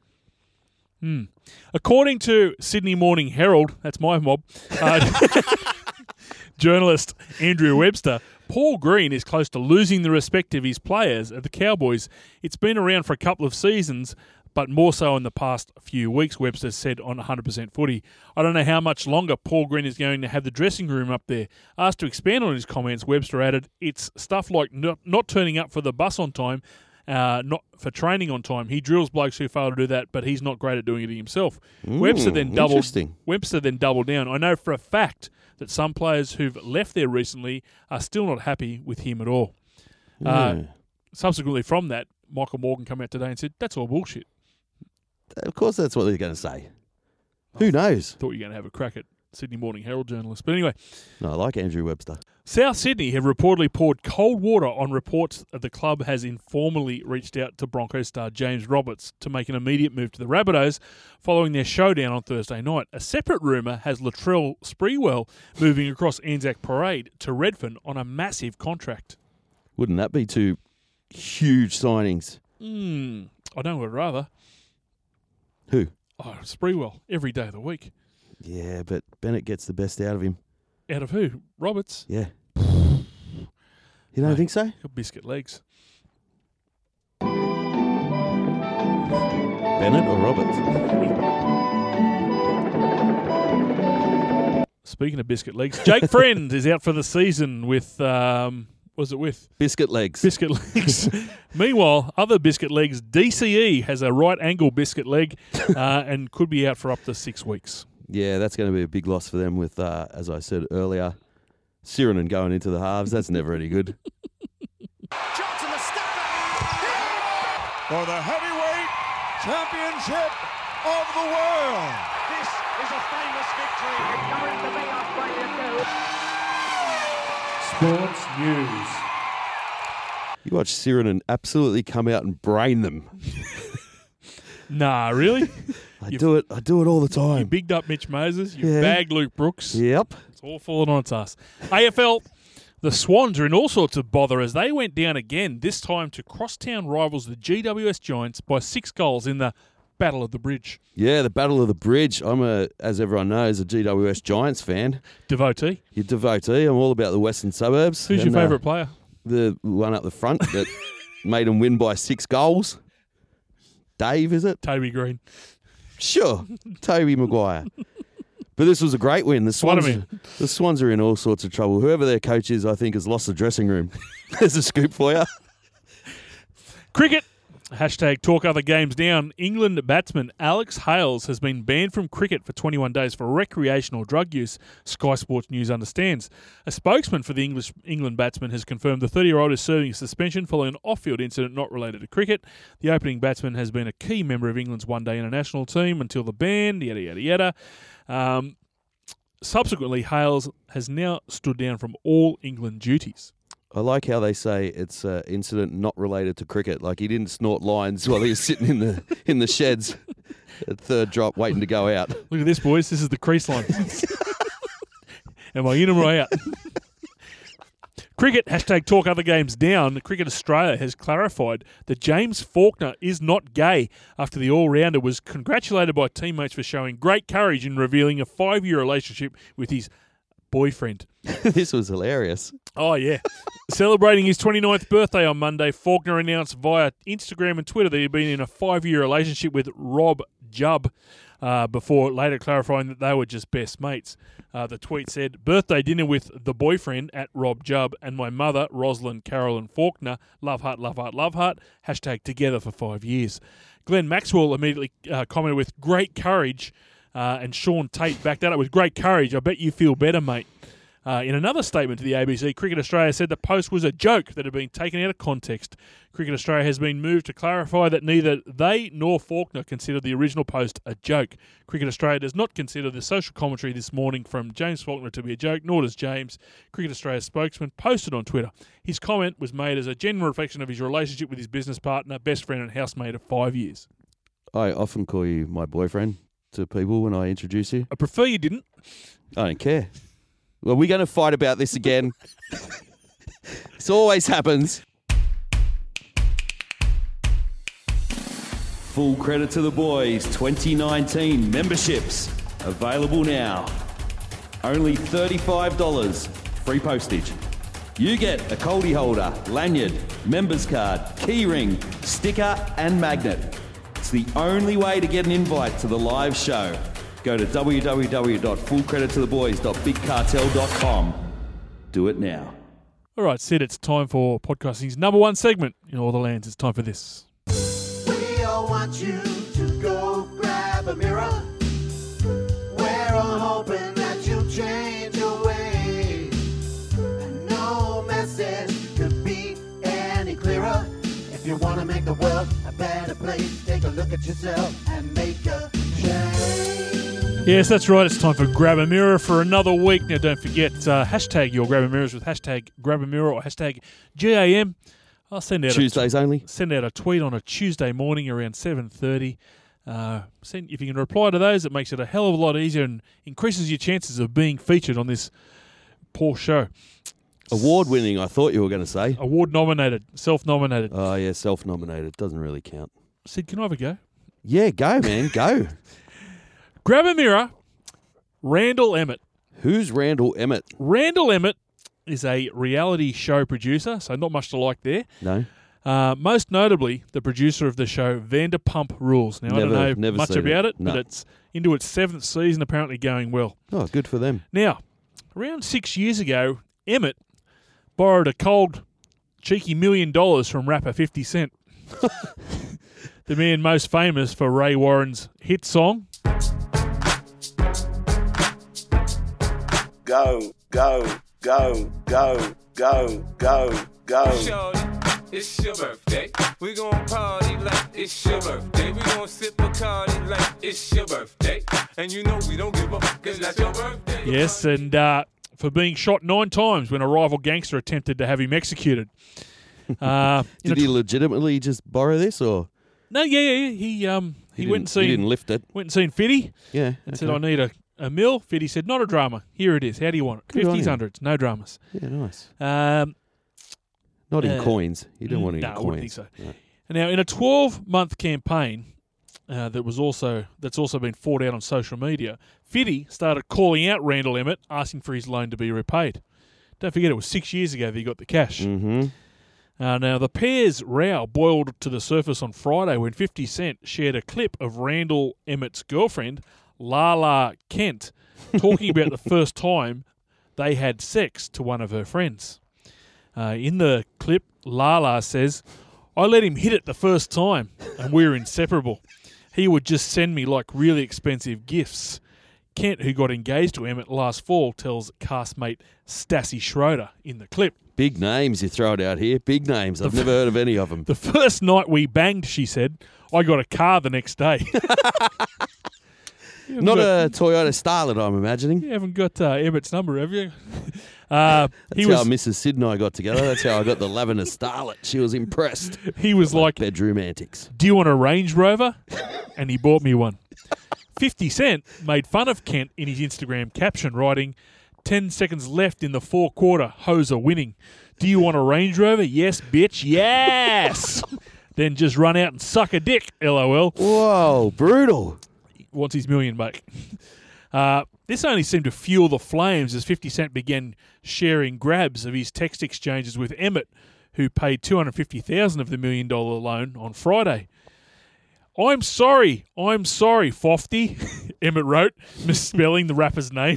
According to Sydney Morning Herald, that's my mob, journalist Andrew Webster, Paul Green is close to losing the respect of his players at the Cowboys. It's been around for a couple of seasons, but more so in the past few weeks, Webster said on 100% Footy. I don't know how much longer Paul Green is going to have the dressing room up there. Asked to expand on his comments, Webster added, it's stuff like not turning up for the bus on time, not for training on time. He drills blokes who fail to do that, but he's not great at doing it himself. Webster then doubled down. I know for a fact that some players who've left there recently are still not happy with him at all. Subsequently from that, Michael Morgan came out today and said, that's all bullshit. Of course that's what they're going to say. Who knows? Thought you were going to have a crack at Sydney Morning Herald journalist. But anyway, No, I like Andrew Webster. South Sydney have reportedly poured cold water on reports that the club has informally reached out to Broncos star James Roberts to make an immediate move to the Rabbitohs following their showdown on Thursday night. A separate rumour has Latrell Sprewell moving across Anzac Parade to Redfern on a massive contract. Wouldn't that be two huge signings? I don't would rather. Who? Oh, Sprewell, every day of the week. Yeah, but Bennett gets the best out of him. Out of who? Roberts? Yeah. You don't think so? Got biscuit legs. Bennett or Roberts? speaking of biscuit legs, Jake Friend is out for the season with, what was it with? Biscuit legs. Biscuit legs. Meanwhile, other biscuit legs, DCE has a right angle biscuit leg and could be out for up to 6 weeks. Yeah, that's going to be a big loss for them with, as I said earlier, Sirinen going into the halves. That's never any good. Johnson the stepper for the heavyweight championship of the world. This is a famous victory. It's going to be Australia 2. Sports news. You watch Sirinen absolutely come out and brain them. Nah, really? I do it all the You time. bigged up Mitch Moses. You Yeah. bagged Luke Brooks. Yep. It's all falling on its ass. AFL, the Swans are in all sorts of bother as they went down again, this time to crosstown rivals the GWS Giants by 6 goals in the Battle of the Bridge. Yeah, the Battle of the Bridge. I'm as everyone knows, a GWS Giants fan. Devotee. You're devotee. I'm all about the western suburbs. Who's your favourite player? The one up the front that made them win by 6 goals. Dave, is it? Toby Green. Sure, Toby Maguire. But this was a great win. The Swans, What a win. the Swans are in all sorts of trouble. Whoever their coach is, I think, has lost the dressing room. There's a scoop for you. Cricket. Hashtag talk other games down. England batsman Alex Hales has been banned from cricket for 21 days for recreational drug use, Sky Sports News understands. A spokesman for the England batsman has confirmed the 30-year-old is serving a suspension following an off-field incident not related to cricket. The opening batsman has been a key member of England's one-day international team until the ban, yada, yada, yada. Subsequently, Hales has now stood down from all England duties. I like how they say it's an incident not related to cricket. Like he didn't snort lines while he was sitting in the sheds at third drop waiting to go out. Look at this, boys. This is the crease line. Am I in or am I out? Cricket, hashtag talk other games down. Cricket Australia has clarified that James Faulkner is not gay after the all-rounder was congratulated by teammates for showing great courage in revealing a 5-year relationship with his boyfriend. This was hilarious. Oh, yeah. Celebrating his 29th birthday on Monday, Faulkner announced via Instagram and Twitter that he'd been in a 5-year relationship with Rob Jubb before later clarifying that they were just best mates. The tweet said, birthday dinner with the boyfriend at Rob Jubb and my mother, Rosalind Carolyn Faulkner. Love heart, love heart, love heart. Hashtag together for 5 years. Glenn Maxwell immediately commented with great courage, and Sean Tate backed that up with great courage. I bet you feel better, mate. In another statement to the ABC, Cricket Australia said the post was a joke that had been taken out of context. Cricket Australia has been moved to clarify that neither they nor Faulkner considered the original post a joke. Cricket Australia does not consider the social commentary this morning from James Faulkner to be a joke, nor does James. Cricket Australia's spokesman posted on Twitter. His comment was made as a genuine reflection of his relationship with his business partner, best friend and housemate of 5 years. I often call you my boyfriend to people when I introduce you. I prefer you didn't. I don't care. Well, we're going to fight about this again. This always happens. Full credit to the boys 2019 memberships available now. Only $35, free postage. You get a Coldie holder, lanyard, members card, key ring, sticker and magnet. It's the only way to get an invite to the live show. Go to www.fullcredittotheboys.bigcartel.com. Do it now. All right, Sid, it's time for podcasting's number one segment in all the lands. It's time for this. We all want you to go grab a mirror. We're all hoping that you'll change your ways. And no message could be any clearer. If you want to make the world a better place, take a look at yourself and make a change. Yes, that's right. It's time for Grab a Mirror for another week. Now, don't forget, hashtag your Grab a Mirrors with hashtag Grab a Mirror or hashtag GAM. I'll send out Tuesdays only. Send out a tweet on a Tuesday morning around 7:30. If you can reply to those, it makes it a hell of a lot easier and increases your chances of being featured on this poor show. Award-winning, I thought you were going to say. Award-nominated, self-nominated. Oh, yeah, self-nominated. Doesn't really count. Sid, can I have a go? Yeah, go, man, go. Grab a Mirror, Randall Emmett. Who's Randall Emmett? Randall Emmett is a reality show producer, so not much to like there. No. Most notably, the producer of the show Vanderpump Rules. Now, I don't know much about it, but it's into its 7th season, apparently going well. Oh, good for them. Now, around 6 years ago, Emmett borrowed a cold, cheeky $1 million from rapper 50 Cent. The man most famous for Ray Warren's hit song. Go, go, go, go, go, go, go. Shorty, it's your birthday. We gon' party like it's your birthday. We gon' sip Bacardi like it's your birthday. And you know we don't give up, cause that's your birthday. Yes, and for being shot 9 times when a rival gangster attempted to have him executed. Did he legitimately just borrow this, or? No, yeah. He went and seen. He didn't lift it. Went and seen Fitty. Yeah. And said, I need a mill. Fitty said, not a drama. Here it is. How do you want it? Good on 50s, you. 100s, no dramas. Yeah, nice. Not Not in coins. You don't want it in I coins. wouldn't think so. No. And now, in a 12-month campaign that's also been fought out on social media, Fitty started calling out Randall Emmett, asking for his loan to be repaid. Don't forget, it was 6 years ago that he got the cash. Mm-hmm. Now, the pair's row boiled to the surface on Friday when 50 Cent shared a clip of Randall Emmett's girlfriend, Lala Kent, talking about the first time they had sex to one of her friends. In the clip, Lala says, I let him hit it the first time, and we were inseparable. He would just send me, like, really expensive gifts. Kent, who got engaged to Emmett last fall, tells castmate Stassi Schroeder in the clip. Big names you throw it out here. Big names. I've never heard of any of them. The first night we banged, she said, I got a car the next day. Not a Toyota Starlet, I'm imagining. You haven't got Emmett's number, have you? That's how Mrs. Sid and I got together. That's how I got the Lavender Starlet. She was impressed. He was like, bedroom antics. Do you want a Range Rover? And he bought me one. 50 Cent made fun of Kent in his Instagram caption, writing, 10 seconds left in the fourth quarter, hoes are winning. Do you want a Range Rover? Yes, bitch, yes! Then just run out and suck a dick, LOL. Whoa, brutal. Wants his million, mate. This only seemed to fuel the flames as 50 Cent began sharing grabs of his text exchanges with Emmett, who paid $250,000 of the $1 million loan on Friday. I'm sorry, Fofty, Emmett wrote, misspelling the rapper's name.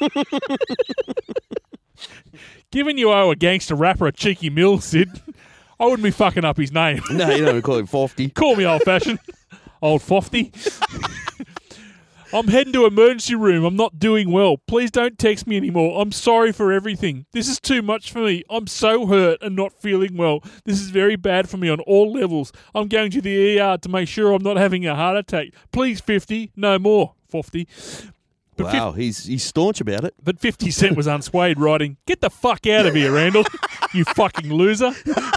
Given you owe a gangster rapper a cheeky mill, Sid, I wouldn't be fucking up his name. No, you don't call him Fofty. Call me old-fashioned. Old Fofty. I'm heading to emergency room. I'm not doing well. Please don't text me anymore. I'm sorry for everything. This is too much for me. I'm so hurt and not feeling well. This is very bad for me on all levels. I'm going to the ER to make sure I'm not having a heart attack. Please, 50, no more, Fofty. But wow, he's staunch about it. But 50 Cent was unswayed, writing, get the fuck out of here, Randall, you fucking loser.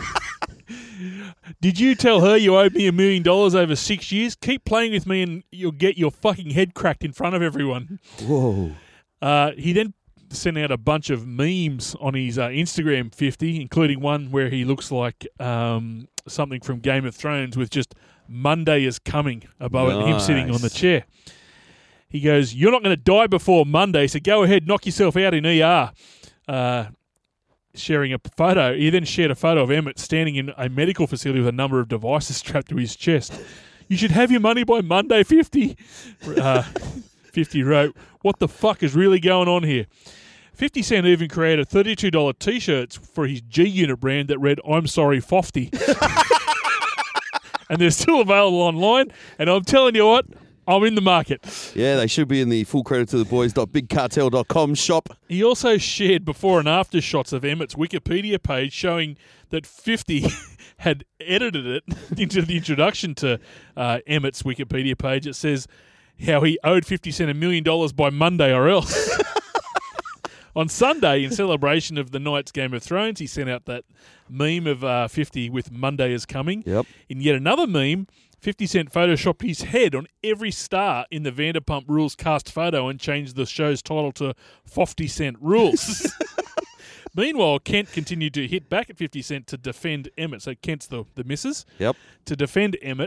Did you tell her you owed me $1 million over 6 years? Keep playing with me and you'll get your fucking head cracked in front of everyone. Whoa. He then sent out a bunch of memes on his Instagram 50, including one where he looks like something from Game of Thrones with just Monday is coming above it and him sitting on the chair. He goes, you're not going to die before Monday, so go ahead, knock yourself out in ER. Sharing a photo. He then shared a photo of Emmett standing in a medical facility with a number of devices strapped to his chest. You should have your money by Monday, 50. 50 wrote, what the fuck is really going on here? 50 Cent even created $32 T-shirts for his G-Unit brand that read, I'm sorry, Fofty. And they're still available online. And I'm telling you what, I'm in the market. Yeah, they should be in the full credit to the boys.bigcartel.com shop. He also shared before and after shots of Emmett's Wikipedia page showing that 50 had edited it into the introduction to Emmett's Wikipedia page. It says how he owed 50 Cent $1 million by Monday or else. On Sunday, in celebration of the night's Game of Thrones, he sent out that meme of 50 with Monday is coming. Yep. In yet another meme, 50 Cent photoshopped his head on every star in the Vanderpump Rules cast photo and changed the show's title to 50 Cent Rules. Meanwhile, Kent continued to hit back at 50 Cent to defend Emmett. So Kent's the missus. Yep. To defend Emmett,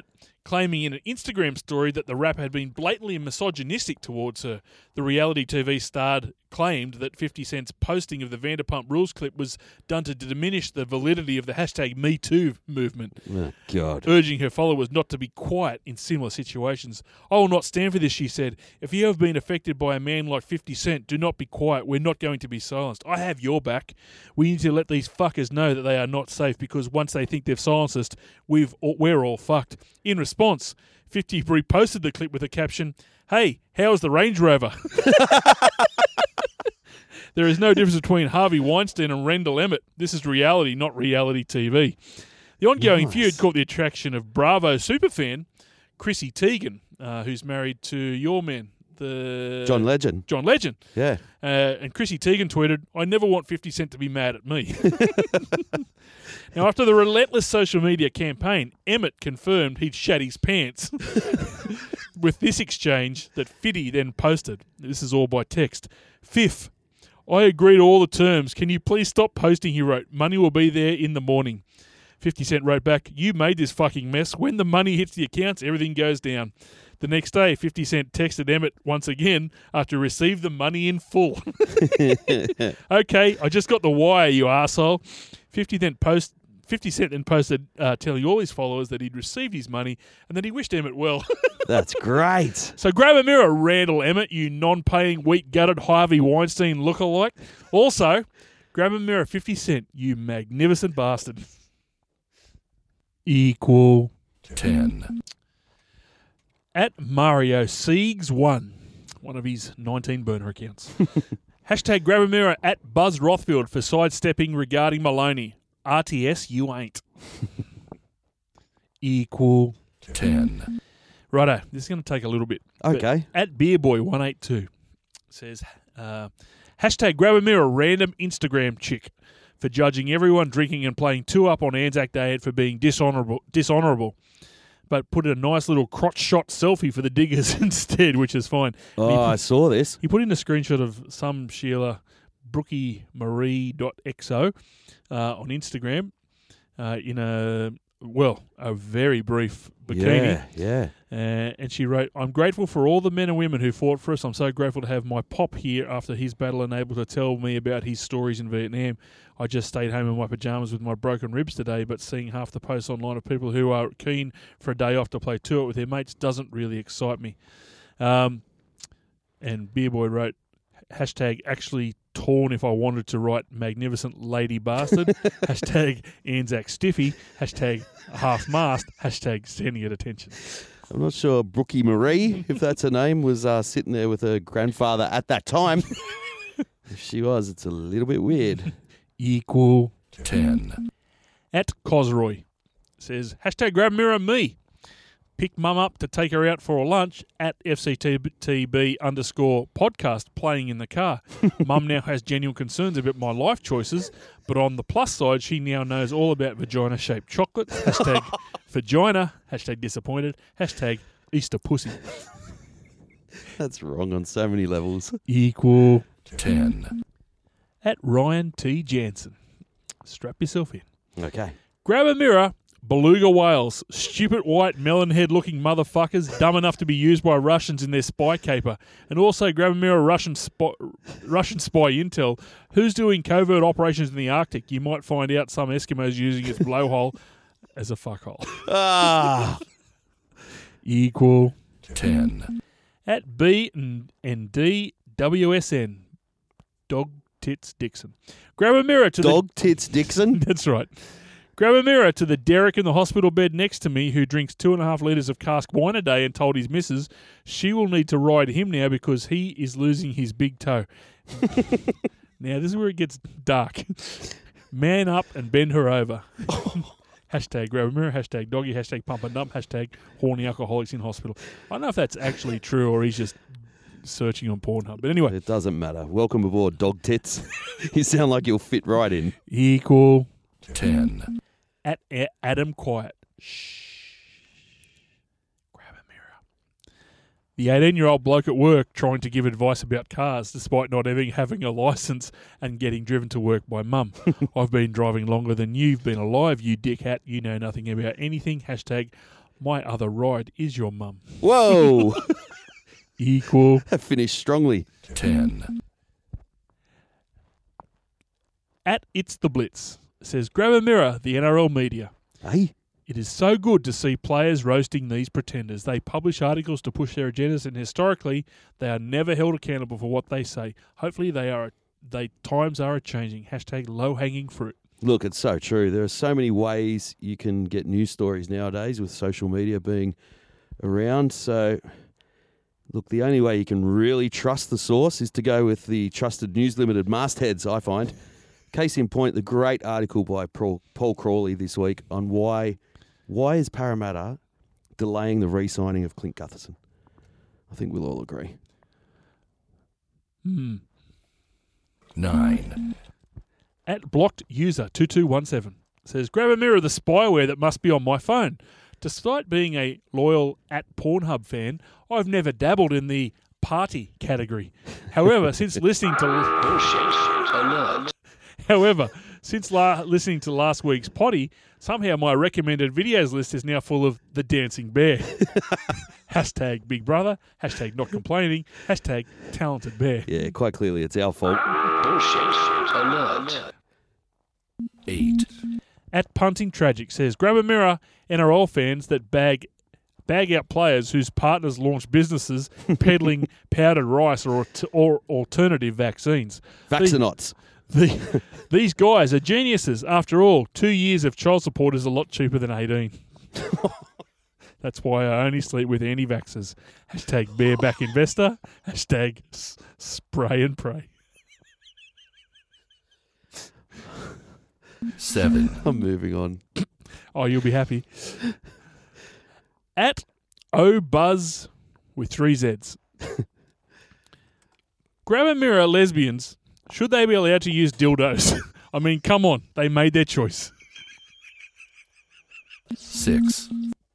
claiming in an Instagram story that the rapper had been blatantly misogynistic towards her. The reality TV star claimed that 50 Cent's posting of the Vanderpump Rules clip was done to diminish the validity of the hashtag #MeToo movement, Oh, God. urging her followers not to be quiet in similar situations. "I will not stand for this," she said. "If you have been affected by a man like 50 Cent, do not be quiet. We're not going to be silenced. I have your back. We need to let these fuckers know that they are not safe, because once they think they've silenced us, we're all fucked." In response, 50 reposted the clip with a caption, "Hey, how's the Range Rover?" There is no difference between Harvey Weinstein and Rendell Emmett. This is reality, not reality TV. The ongoing feud caught the attraction of Bravo superfan Chrissy Teigen, who's married to your man, John Legend. John Legend. Yeah. And Chrissy Teigen tweeted, "I never want 50 Cent to be mad at me." Now, after the relentless social media campaign, Emmett confirmed he'd shat his pants with this exchange that Fiddy then posted. This is all by text. "Fifth, I agree to all the terms. Can you please stop posting?" he wrote. "Money will be there in the morning." 50 Cent wrote back, "You made this fucking mess. When the money hits the accounts, everything goes down." The next day, 50 Cent texted Emmett once again after he received the money in full. "Okay, I just got the wire, you arsehole." 50 Cent then posted telling all his followers that he'd received his money and that he wished Emmett well. That's great. So grab a mirror, Randall Emmett, you non-paying, weak-gutted Harvey Weinstein lookalike. Also, grab a mirror, 50 Cent, you magnificent bastard. Equal 10. At Mario Siegs1, one of his 19 burner accounts. Hashtag grab a mirror at Buzz Rothfield for sidestepping regarding Maloney. RTS, you ain't. Equal 10. Righto, this is going to take a little bit. Okay. But at Beerboy182 says, hashtag grab a mirror, random Instagram chick for judging everyone drinking and playing 2-up on Anzac Day and for being dishonourable. But put in a nice little crotch shot selfie for the diggers instead, which is fine. I saw this. He put in a screenshot of some Sheila BrookieMarie.xo on Instagram in a very brief bikini. Yeah. And she wrote, "I'm grateful for all the men and women who fought for us. I'm so grateful to have my pop here after his battle and able to tell me about his stories in Vietnam. I just stayed home in my pajamas with my broken ribs today, but seeing half the posts online of people who are keen for a day off to play tour with their mates doesn't really excite me." And Beerboy wrote, hashtag actually torn if I wanted to write magnificent lady bastard, hashtag Anzac stiffy, hashtag half mast, hashtag standing at attention. I'm not sure Brookie Marie, if that's her name, was sitting there with her grandfather at that time. If she was, it's a little bit weird. Equal 10. At Cosroy says, hashtag grab mirror me. Pick mum up to take her out for a lunch at FCTB_podcast playing in the car. Mum now has genuine concerns about my life choices, but on the plus side, she now knows all about vagina-shaped chocolate. Hashtag vagina, hashtag disappointed, hashtag Easter pussy. That's wrong on so many levels. Equal 10. At Ryan T. Jansen. Strap yourself in. Okay. Grab a mirror. Beluga whales, stupid white melon-head-looking motherfuckers, dumb enough to be used by Russians in their spy caper. And also grab a mirror, Russian spy intel. Who's doing covert operations in the Arctic? You might find out some Eskimos using its blowhole as a fuckhole. Equal 10. At B and D WSN, Dog Tits Dixon. Grab a mirror to Dog Tits Dixon? That's right. Grab a mirror to the Derek in the hospital bed next to me who drinks 2.5 litres of cask wine a day and told his missus she will need to ride him now because he is losing his big toe. Now, this is where it gets dark. Man up and bend her over. Hashtag grab a mirror, hashtag doggy, hashtag pump and dump, hashtag horny alcoholics in hospital. I don't know if that's actually true or he's just searching on Pornhub. But anyway. It doesn't matter. Welcome aboard, Dog Tits. You sound like you'll fit right in. Equal 10. At Adam Quiet. Shh. Grab a mirror. The 18-year-old bloke at work trying to give advice about cars despite not having a license and getting driven to work by mum. I've been driving longer than you've been alive, you dickhat. You know nothing about anything. Hashtag My other ride is your mum. Whoa! Equal. That finished strongly. 10, At It's the Blitz says, grab a mirror, the NRL media. Hey? It is so good to see players roasting these pretenders. They publish articles to push their agendas, and historically, they are never held accountable for what they say. Hopefully, times are changing. # low-hanging fruit. Look, it's so true. There are so many ways you can get news stories nowadays with social media being around. So, look, the only way you can really trust the source is to go with the Trusted News Limited mastheads, I find. Case in point, the great article by Paul Crawley this week on why is Parramatta delaying the re-signing of Clint Gutherson. I think we'll all agree. 9, At blocked user 2217 says, grab a mirror of the spyware that must be on my phone. Despite being a loyal at Pornhub fan, I've never dabbled in the party category. However, since listening to listening to last week's potty, somehow my recommended videos list is now full of the dancing bear. # Big Brother. # Not complaining. # Talented Bear. Yeah, quite clearly it's our fault. 8, At Punting Tragic says, grab a mirror, NRL fans that bag out players whose partners launch businesses peddling powdered rice or alternative vaccines. Vaccinots. These guys are geniuses. After all, 2 years of child support is a lot cheaper than 18. That's why I only sleep with anti-vaxxers. # bareback investor. # spray and pray. 7, I'm moving on. Oh, you'll be happy. At OBuzz with 3 Zs. Grab a mirror, lesbians. Should they be allowed to use dildos? I mean, come on. They made their choice. 6,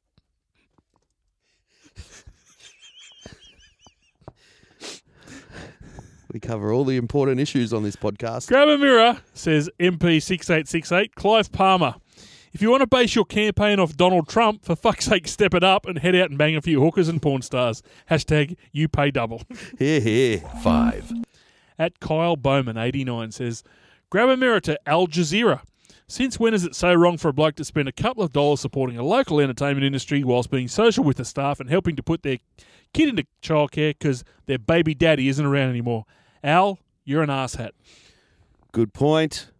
We cover all the important issues on this podcast. Grab a mirror, says MP6868, Clive Palmer. If you want to base your campaign off Donald Trump, for fuck's sake, step it up and head out and bang a few hookers and porn stars. # you pay double. Here, here. 5, At Kyle Bowman, 89, says, grab a mirror to Al Jazeera. Since when is it so wrong for a bloke to spend a couple of dollars supporting a local entertainment industry whilst being social with the staff and helping to put their kid into childcare because their baby daddy isn't around anymore? Al, you're an asshat. Good point.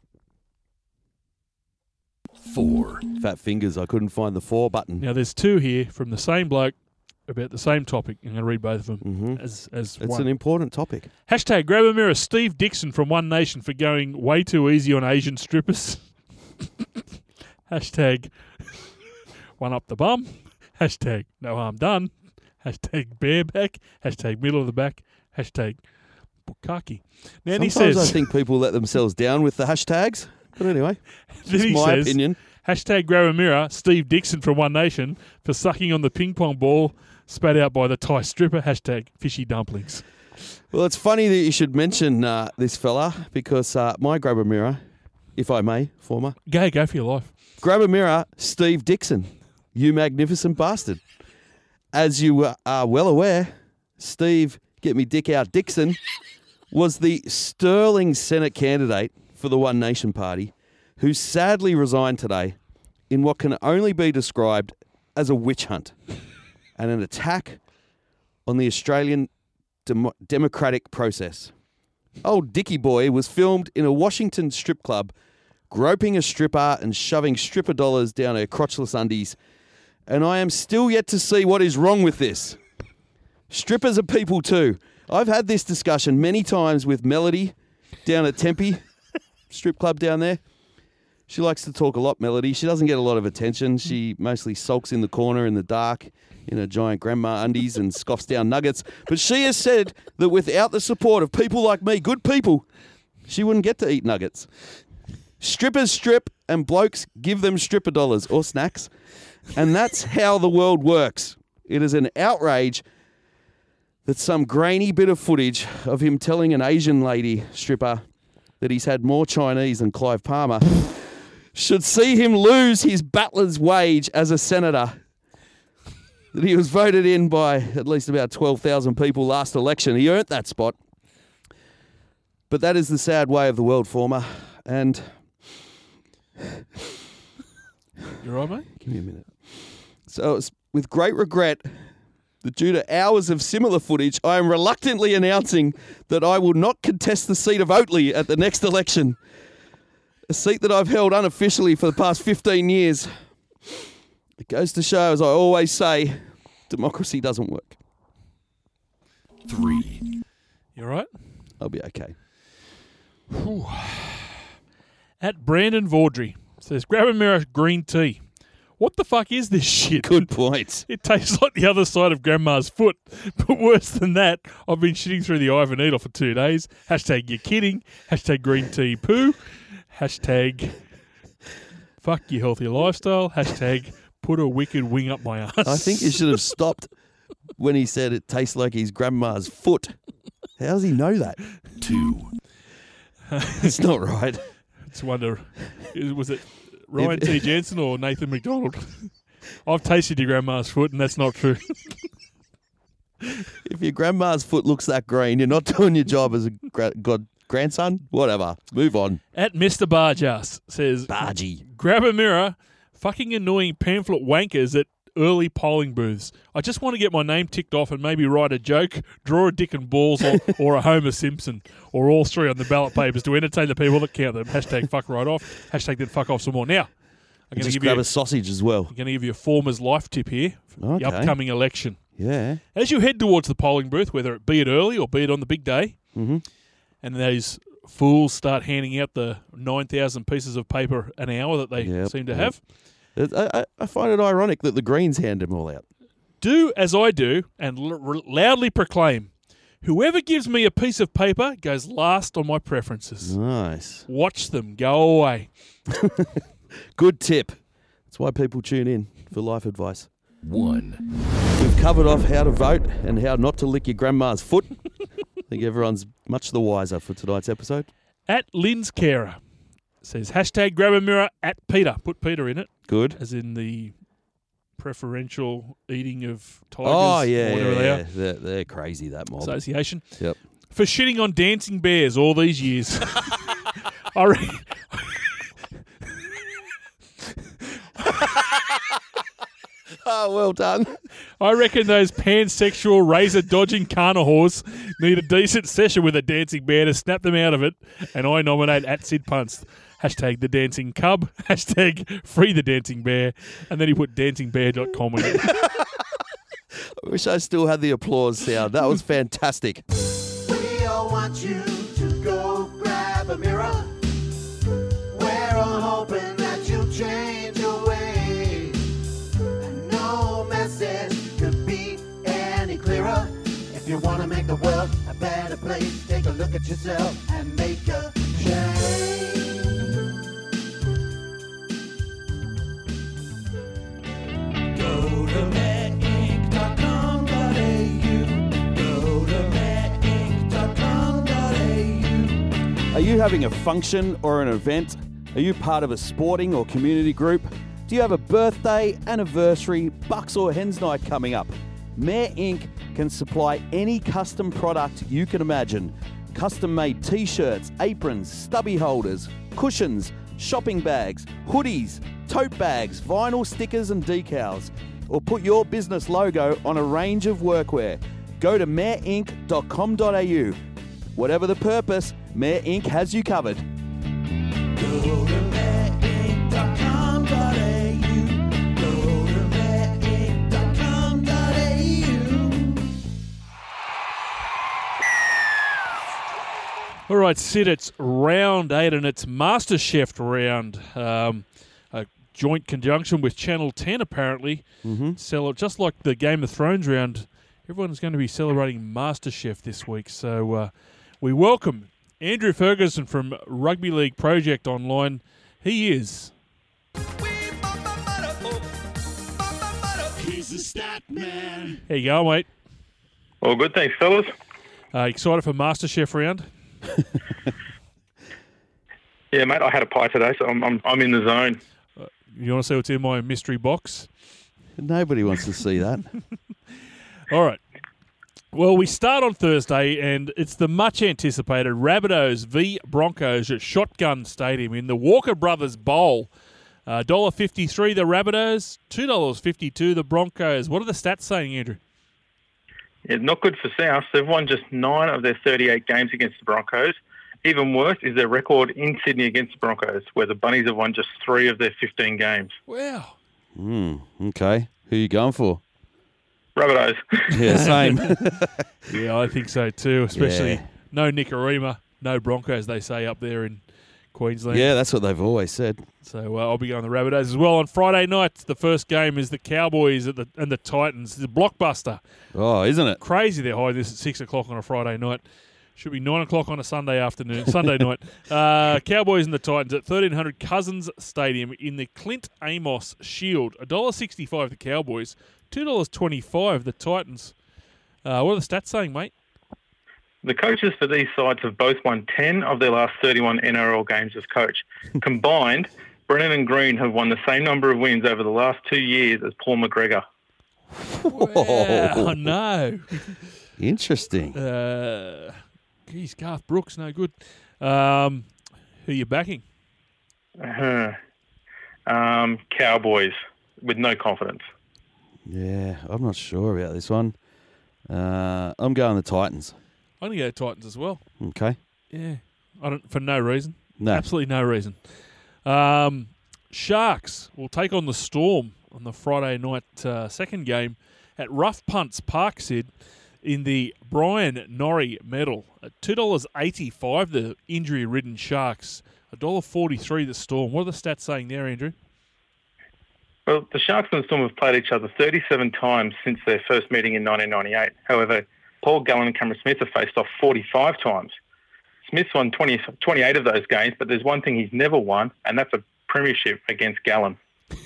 4, Fat fingers. I couldn't find the 4 button. Now, there's 2 here from the same bloke about the same topic. I'm going to read both of them as It's one. an important topic. # grab a mirror, Steve Dixon from One Nation for going way too easy on Asian strippers. # one up the bum. # no harm done. # bareback. # middle of the back. # bukkake. Now, he Sometimes says, I think people let themselves down with the hashtags. But anyway, then it's he my says, opinion. # grab a mirror, Steve Dixon from One Nation for sucking on the ping pong ball spat out by the Thai stripper. # fishy dumplings. Well, it's funny that you should mention this fella because my grab a mirror, if I may, former. Go for your life. Grab a mirror, Steve Dixon. You magnificent bastard. As you are well aware, Steve, get me dick out Dixon, was the sterling Senate candidate for the One Nation Party who sadly resigned today in what can only be described as a witch hunt and an attack on the Australian democratic process. Old Dickie Boy was filmed in a Washington strip club groping a stripper and shoving stripper dollars down her crotchless undies, and I am still yet to see what is wrong with this. Strippers are people too. I've had this discussion many times with Melody down at Tempe, strip club down there. She likes to talk a lot, Melody. She doesn't get a lot of attention. She mostly sulks in the corner in the dark in her giant grandma undies and scoffs down nuggets. But she has said that without the support of people like me, good people, she wouldn't get to eat nuggets. Strippers strip and blokes give them stripper dollars or snacks. And that's how the world works. It is an outrage that some grainy bit of footage of him telling an Asian lady stripper that he's had more Chinese than Clive Palmer should see him lose his battler's wage as a senator. that he was voted in by at least about 12,000 people last election. He earned that spot. But that is the sad way of the world, Former. And... You all right, mate? Give me a minute. So it's with great regret that due to hours of similar footage, I am reluctantly announcing that I will not contest the seat of Oatley at the next election. A seat that I've held unofficially for the past 15 years. It goes to show, as I always say, democracy doesn't work. 3. You all right? I'll be okay. Whew. At Brandon Vaudry says, grab a mirror green tea. What the fuck is this shit? Good point. It tastes like the other side of Grandma's foot. But worse than that, I've been shitting through the eye of a needle for 2 days. Hashtag you're kidding. Hashtag green tea poo. Hashtag fuck your healthy lifestyle. Hashtag put a wicked wing up my ass. I think you should have stopped when he said it tastes like his grandma's foot. How does he know that? 2. It's not right. It's wonder, was it Ryan T. Jensen or Nathan McDonald? I've tasted your grandma's foot and that's not true. If your grandma's foot looks that green, you're not doing your job as a grandson. Whatever. Move on. At Mr. Bargeass says, Bargy. grab a mirror, fucking annoying pamphlet wankers at early polling booths. I just want to get my name ticked off and maybe write a joke, draw a dick and balls or a Homer Simpson, or all three on the ballot papers to entertain the people that count them. Hashtag fuck right off. Hashtag then fuck off some more. Now, I'm going to give grab you a sausage as well. I'm going to give you a Former's life tip here for the upcoming election. Yeah. As you head towards the polling booth, whether it be it early or be it on the big day, Mm-hmm. and those fools start handing out the 9,000 pieces of paper an hour that they seem to have. I find it ironic that the Greens hand them all out. Do as I do and loudly proclaim, whoever gives me a piece of paper goes last on my preferences. Nice. Watch them go away. Good tip. That's why people tune in for life advice. 1. We've covered off how to vote and how not to lick your grandma's foot. I think everyone's much the wiser for tonight's episode. At Lynn's Carer says, hashtag grab a mirror at Peter. Put Peter in it. Good. As in the preferential eating of tigers. Oh, yeah, or whatever they are. They're crazy, that mob. Association. Yep. For shitting on dancing bears all these years. I reckon... Oh, well done. I reckon those pansexual razor-dodging carnivores need a decent session with a dancing bear to snap them out of it, and I nominate at Sid Punts. Hashtag the dancing cub. Hashtag free the dancing bear. And then he put dancingbear.com in it. I wish I still had the applause sound. That was fantastic. We all want you to go grab a mirror. We're all hoping that you'll change your ways. And no message could be any clearer. If you want to make the world a better place, take a look at yourself and make a change. Go to medinc.com.au. Go to medinc.com.au. Are you having a function or an event? Are you part of a sporting or community group? Do you have a birthday, anniversary, Bucks or Hens night coming up? Mayor Inc. can supply any custom product you can imagine. Custom-made t-shirts, aprons, stubby holders, cushions, shopping bags, hoodies, tote bags, vinyl stickers and decals. Or put your business logo on a range of workwear. Go to mayorinc.com.au. Whatever the purpose, Mayor Inc. has you covered. Go to medinc.com.au. Go to medinc.com.au. All right, Sid, it's round 8 and it's MasterChef round. A joint conjunction with Channel 10, apparently. Mm-hmm. Just like the Game of Thrones round, everyone's going to be celebrating MasterChef this week. So we welcome Andrew Ferguson from Rugby League Project Online. He is... He's a stat man. How you going, mate? All good, thanks, fellas. Excited for MasterChef round? Yeah, mate, I had a pie today, so I'm in the zone. You want to see what's in my mystery box? Nobody wants to see that. All right. Well, we start on Thursday, and it's the much-anticipated Rabbitohs v Broncos at Shotgun Stadium in the Walker Brothers Bowl. $1.53 the Rabbitohs, $2.52 the Broncos. What are the stats saying, Andrew? Yeah, not good for South. They've won just 9 of their 38 games against the Broncos. Even worse is their record in Sydney against the Broncos, where the Bunnies have won just 3 of their 15 games. Wow. Okay. Who are you going for? Rabbitohs. Yeah, same. Yeah, I think so too, especially Yeah. no Nicarima, no Broncos, they say, up there in Queensland. Yeah, that's what they've always said. So I'll be going the Rabbitohs as well. On Friday night, the first game is the Cowboys and the Titans. It's a blockbuster. Oh, isn't it? Crazy they're hiding this at 6 o'clock on a Friday night. Should be 9 o'clock on a Sunday night. Cowboys and the Titans at 1300 Cousins Stadium in the Clint Amos Shield. $1.65 the Cowboys, $2.25 the Titans. What are the stats saying, mate? The coaches for these sides have both won 10 of their last 31 NRL games as coach. Combined, Brennan and Green have won the same number of wins over the last 2 years as Paul McGregor. Wow, no. Interesting. Geez, Garth Brooks, no good. Who are you backing? Cowboys, with no confidence. Yeah, I'm not sure about this one. I'm going the Titans. I'm going to go Titans as well. Okay. Yeah, for no reason. No. Absolutely no reason. Sharks will take on the Storm on the Friday night second game at Rough Punts Park, Sid, in the Brian Norrie Medal. At $2.85 the injury-ridden Sharks, $1.43 the Storm. What are the stats saying there, Andrew? Well, the Sharks and the Storm have played each other 37 times since their first meeting in 1998. However, Paul Gallen and Cameron Smith have faced off 45 times. Smith's won 28 of those games, but there's one thing he's never won, and that's a premiership against Gallen.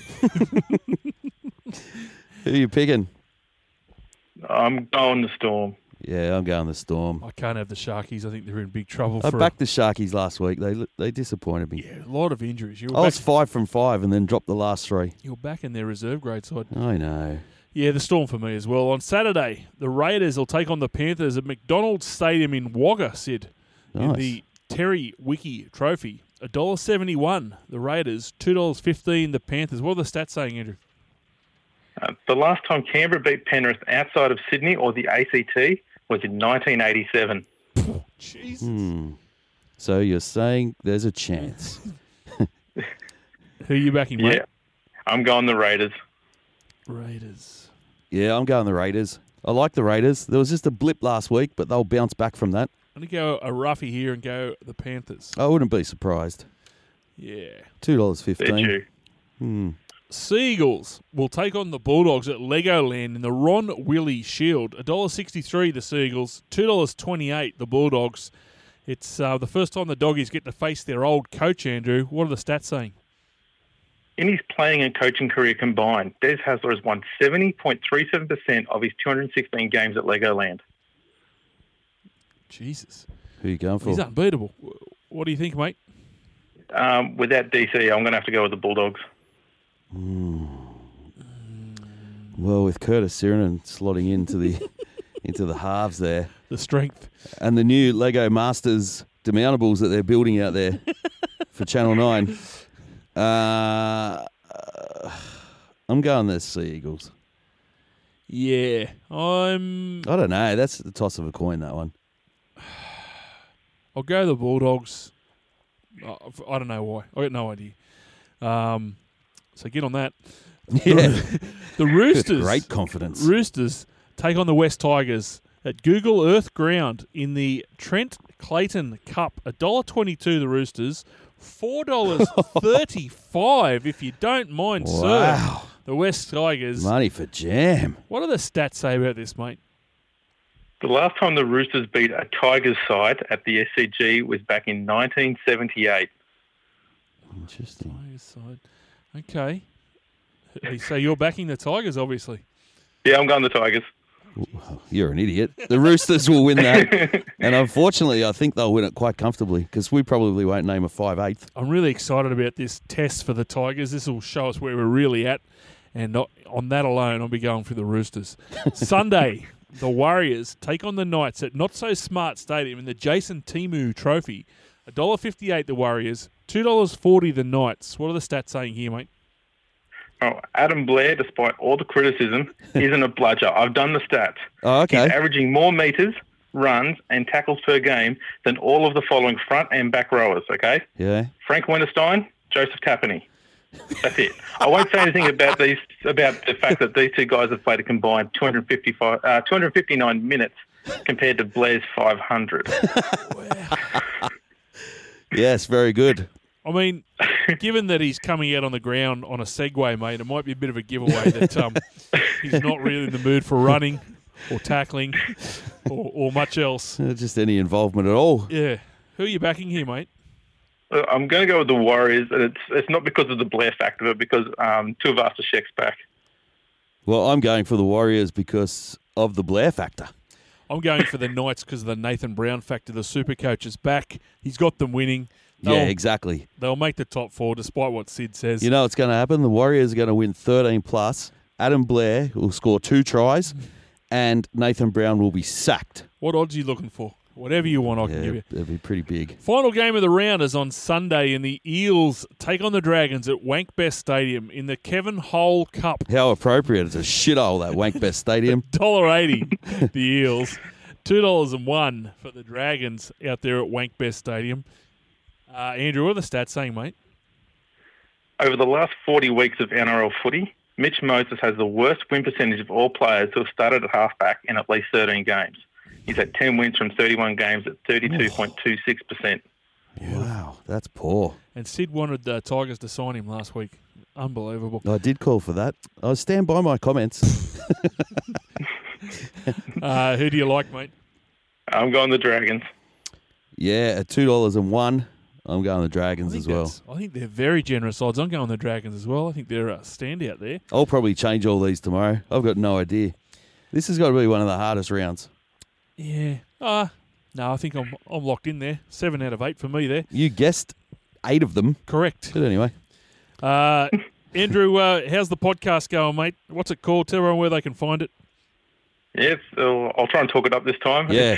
Who are you picking? I'm going the Storm. Yeah, I'm going the Storm. I can't have the Sharkies. I think they're in big trouble. I backed the Sharkies last week. They disappointed me. Yeah, a lot of injuries. I was 5 from 5 and then dropped the last 3. You're back in their reserve grade side. I know. Yeah, the Storm for me as well. On Saturday, the Raiders will take on the Panthers at McDonald's Stadium in Wagga, Sid, in the Terry Wiki Trophy. $1.71 the Raiders, $2.15 the Panthers. What are the stats saying, Andrew? The last time Canberra beat Penrith outside of Sydney or the ACT was in 1987. Jesus. So you're saying there's a chance. Who are you backing, mate? Yeah, I'm going the Raiders. Raiders. Yeah, I'm going the Raiders. I like the Raiders. There was just a blip last week, but they'll bounce back from that. I'm going to go a roughie here and go the Panthers. I wouldn't be surprised. Yeah. $2.15. Seagulls will take on the Bulldogs at Legoland in the Ron Willie Shield. $1.63 the Seagulls, $2.28 the Bulldogs. It's the first time the Doggies get to face their old coach, Andrew. What are the stats saying? In his playing and coaching career combined, Des Hasler has won 70.37% of his 216 games at Legoland. Jesus. Who are you going for? He's unbeatable. What do you think, mate? Without DC, I'm going to have to go with the Bulldogs. Well, with Curtis Sirenen slotting into the halves there. The strength. And the new Lego Masters demountables that they're building out there for Channel 9. I'm going the Sea Eagles. Yeah, I don't know. That's the toss of a coin, that one. I'll go the Bulldogs. I don't know why. I got no idea. So get on that. Yeah. The Roosters. Great confidence. Roosters take on the West Tigers at Google Earth Ground in the Trent Clayton Cup. $1.22 the Roosters. $4.35 if you don't mind, Wow. sir. The West Tigers. Money for jam. What do the stats say about this, mate? The last time the Roosters beat a Tigers side at the SCG was back in 1978. Interesting. Tigers side. Okay. So you're backing the Tigers, obviously. Yeah, I'm going the Tigers. You're an idiot. The Roosters will win that. And unfortunately, I think they'll win it quite comfortably because we probably won't name a 5/8. I'm really excited about this test for the Tigers. This will show us where we're really at And on that alone, I'll be going for the Roosters. Sunday, the Warriors take on the Knights at Not So Smart Stadium in the Jason Timu Trophy. $1.58 the Warriors, $2.40 the Knights. What are the stats saying here, mate? Oh, Adam Blair, despite all the criticism, isn't a bludger. I've done the stats. Oh, okay. He's averaging more metres, runs, and tackles per game than all of the following front and back rowers, okay? Yeah. Frank Winterstein, Joseph Tapani. That's it. I won't say anything about the fact that these two guys have played a combined 259 minutes compared to Blair's 500. Yes, very good. I mean, given that he's coming out on the ground on a Segway, mate, it might be a bit of a giveaway that he's not really in the mood for running or tackling or much else. Just any involvement at all. Yeah. Who are you backing here, mate? I'm going to go with the Warriors, and it's not because of the Blair factor, but because Tuivasa-Sheck's back. Well, I'm going for the Warriors because of the Blair factor. I'm going for the Knights because of the Nathan Brown factor. The super coach is back. He's got them winning. Yeah, exactly. They'll make the top four, despite what Sid says. You know what's going to happen? The Warriors are going to win 13+. Adam Blair will score 2 tries, and Nathan Brown will be sacked. What odds are you looking for? Whatever you want, I can give you. It'll be pretty big. Final game of the round is on Sunday, and the Eels take on the Dragons at Wankbest Stadium in the Kevin Hole Cup. How appropriate. It's a shithole, that Wankbest Stadium. $1.80, the Eels. $2.01 for the Dragons out there at Wankbest Stadium. Andrew, what are the stats saying, mate? Over the last 40 weeks of NRL footy, Mitch Moses has the worst win percentage of all players who have started at halfback in at least 13 games. He's had 10 wins from 31 games at 32.26%. Wow, that's poor. And Sid wanted the Tigers to sign him last week. Unbelievable. I did call for that. I stand by my comments. Who do you like, mate? I'm going the Dragons. Yeah, at $2.01, I'm going the Dragons as well. I think they're very generous odds. I'm going the Dragons as well. I think they're a standout there. I'll probably change all these tomorrow. I've got no idea. This has got to be one of the hardest rounds. Yeah. No, I think I'm locked in there. 7 out of 8 for me there. You guessed 8 of them. Correct. But anyway. Andrew, how's the podcast going, mate? What's it called? Tell everyone where they can find it. Yes, I'll try and talk it up this time. Yeah.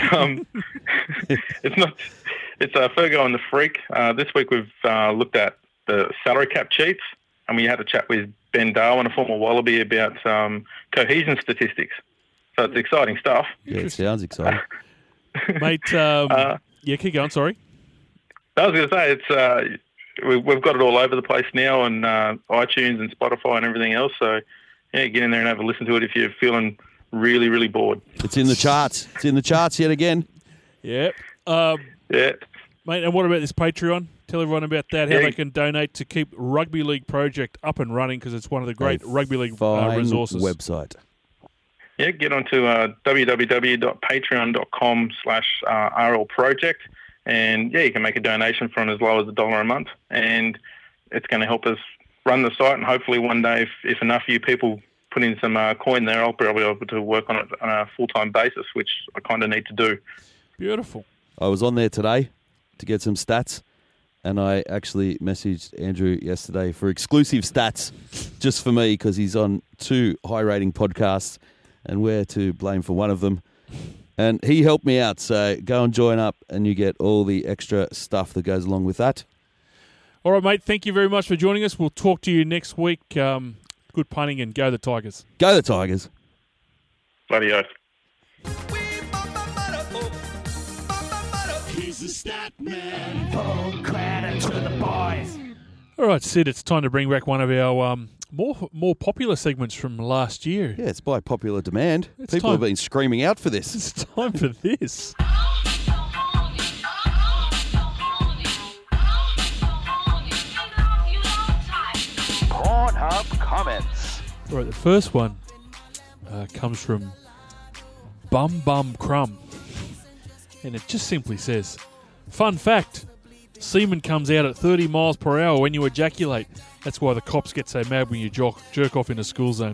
It's Fergo and the Freak. This week we've looked at the salary cap cheats, and we had a chat with Ben Darwin, a former Wallaby, about cohesion statistics. So it's exciting stuff. Yeah, it sounds exciting. Mate, yeah, keep going, sorry. I was going to say, it's we've got it all over the place now on iTunes and Spotify and everything else. So, yeah, get in there and have a listen to it if you're feeling really, really bored. It's in the charts. It's in the charts yet again. Yeah. Yeah. Mate, and what about this Patreon? Tell everyone about that, how they can donate to keep Rugby League Project up and running, because it's one of the great rugby league resources. Website. Yeah, get onto www.patreon.com/RL Project, and yeah, you can make a donation from as low as $1 a month, and it's going to help us run the site, and hopefully one day, if enough of you people put in some coin there, I'll probably be able to work on it on a full-time basis, which I kind of need to do. Beautiful. I was on there today to get some stats, and I actually messaged Andrew yesterday for exclusive stats just for me, because he's on 2 high-rating podcasts, and we're to blame for one of them. And he helped me out, so go and join up, and you get all the extra stuff that goes along with that. All right, mate, thank you very much for joining us. We'll talk to you next week. Good punting, and go the Tigers. Go the Tigers. Bloody oath. He's the stat man. Full credit to the boys. All right, Sid, it's time to bring back one of our more popular segments from last year. Yeah, it's by popular demand. It's People time. have been screaming out for this. It's time for this. Pornhub comments. All right, the first one comes from Bum Bum Crumb. And it just simply says, fun fact, semen comes out at 30 miles per hour when you ejaculate. That's why the cops get so mad when you jerk off in a school zone.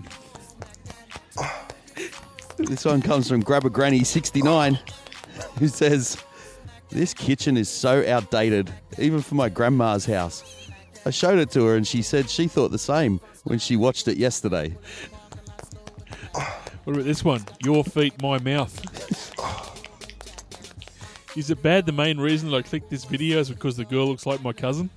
This one comes from Grabber Granny 69, who says, this kitchen is so outdated, even for my grandma's house. I showed it to her and she said she thought the same when she watched it yesterday. What about this one? Your feet, my mouth. Is it bad the main reason that I clicked this video is because the girl looks like my cousin?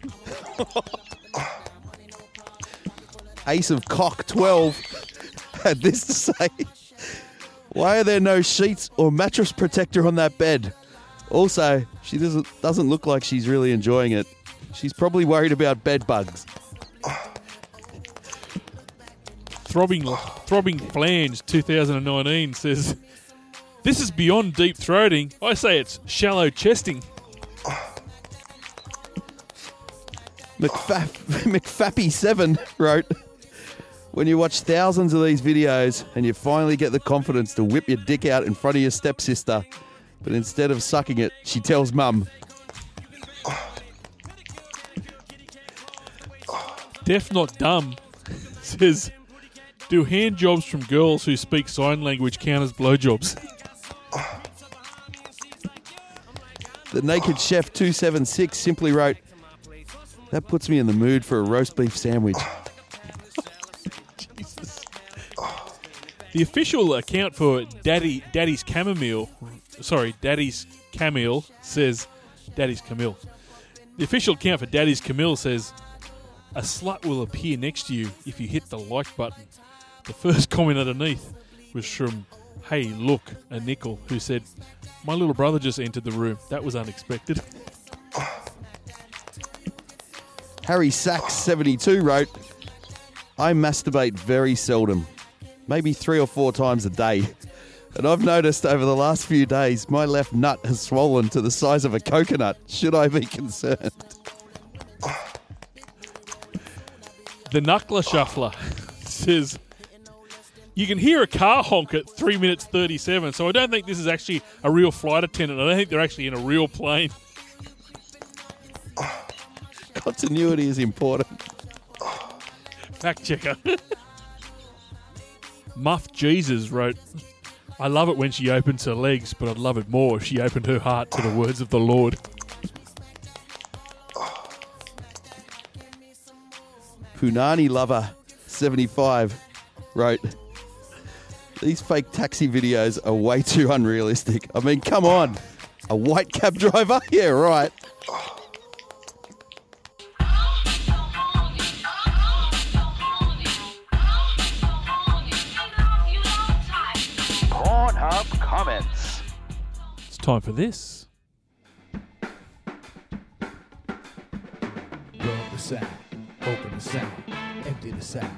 Ace of Cock 12 had this to say. Why are there no sheets or mattress protector on that bed? Also, she doesn't look like she's really enjoying it. She's probably worried about bed bugs. Throbbing Flange 2019 says, this is beyond deep throating. I say it's shallow chesting. McFappy7 wrote, when you watch thousands of these videos and you finally get the confidence to whip your dick out in front of your stepsister, but instead of sucking it, she tells mum. Deaf Not Dumb says, do hand jobs from girls who speak sign language count as blowjobs? The Naked Chef 276 simply wrote, that puts me in the mood for a roast beef sandwich. Jesus. The official account for Daddy's Camille says, Daddy's Camille. The official account for Daddy's Camille says, a slut will appear next to you if you hit the like button. The first comment underneath was from Hey Look, a nickel, who said, my little brother just entered the room. That was unexpected. Harry Sachs 72 wrote, I masturbate very seldom, maybe 3 or 4 times a day. And I've noticed over the last few days my left nut has swollen to the size of a coconut. Should I be concerned? The Knuckler Shuffler says, you can hear a car honk at 3 minutes 37, so I don't think this is actually a real flight attendant. I don't think they're actually in a real plane. Continuity is important. Fact checker. Muff Jesus wrote, I love it when she opens her legs, but I'd love it more if she opened her heart to the words of the Lord. Punani Lover 75 wrote, these fake taxi videos are way too unrealistic. I mean, come on. A white cab driver? Yeah, right. Pornhub comments. It's time for this. Rub the sack, open the sack, empty the sack.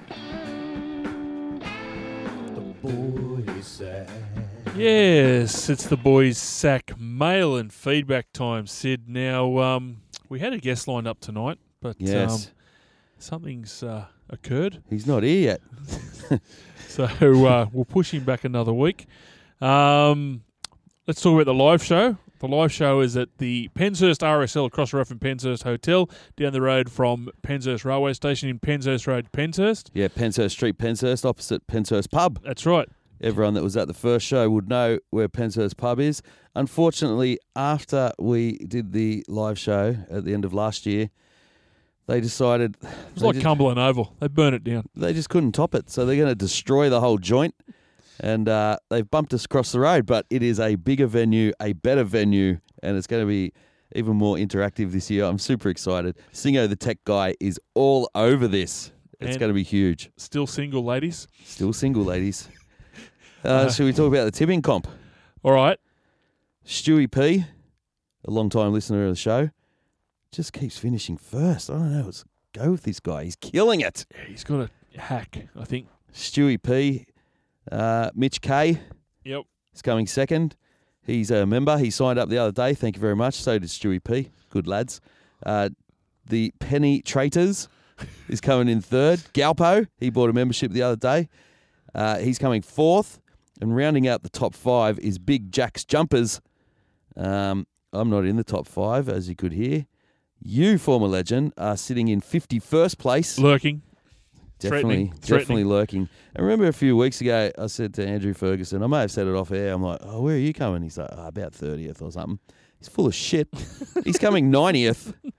The boys' sack. Yes, it's the boys' sack mail and feedback time, Sid. Now, we had a guest lined up tonight, but yes. Something's occurred. He's not here yet. So we'll push him back another week. Let's talk about the live show. The live show is at the Penshurst RSL across the road from Penshurst Hotel, down the road from Penshurst Railway Station in Penshurst Road, Penshurst. Yeah, Penshurst Street, Penshurst, opposite Penshurst Pub. That's right. Everyone that was at the first show would know where Penshurst Pub is. Unfortunately, after we did the live show at the end of last year, they decided... It was like Cumberland Oval. They burnt it down. They just couldn't top it, so they're going to destroy the whole joint. And they've bumped us across the road, but it is a bigger venue, a better venue, and it's going to be even more interactive this year. I'm super excited. Singo the Tech Guy is all over this. It's going to be huge. Still single, ladies? Still single, ladies. Should we talk about the tipping comp? All right. Stewie P, a long-time listener of the show, just keeps finishing first. I don't know. Let's go with this guy. He's killing it. Yeah, he's got a hack, I think. Stewie P. Mitch K. Yep. Is coming second. He's a member. He signed up the other day. Thank you very much. So did Stewie P. Good lads. The Penny Traitors is coming in third. Galpo, he bought a membership the other day. He's coming fourth. And rounding out the top 5 is Big Jack's Jumpers. I'm not in the top 5, as you could hear. You, former legend, are sitting in 51st place. Lurking. Definitely lurking. I remember a few weeks ago, I said to Andrew Ferguson, I may have said it off air, I'm like, oh, where are you coming? He's like, about 30th or something. He's full of shit. He's coming 90th.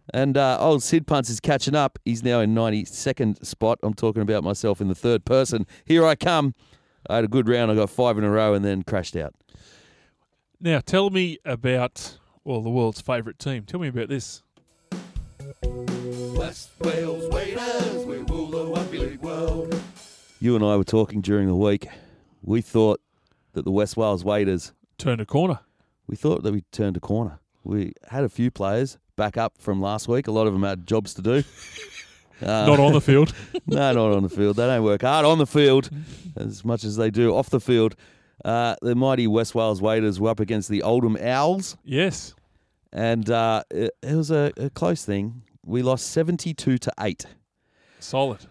And old Sid Punts is catching up. He's now in 92nd spot. I'm talking about myself in the third person. Here I come. I had a good round. I got 5 in a row and then crashed out. Now, tell me about, well, the world's favourite team. Tell me about this. West Wales Waiters, we rule the rugby league world. You and I were talking during the week. We thought that the West Wales Waiters turned a corner. We thought that we turned a corner. We had a few players back up from last week. A lot of them had jobs to do. Not on the field. No, not on the field. They don't work hard on the field as much as they do off the field. The mighty West Wales Waiters were up against the Oldham Owls. Yes. And it was a close thing. We lost 72-8. Solid.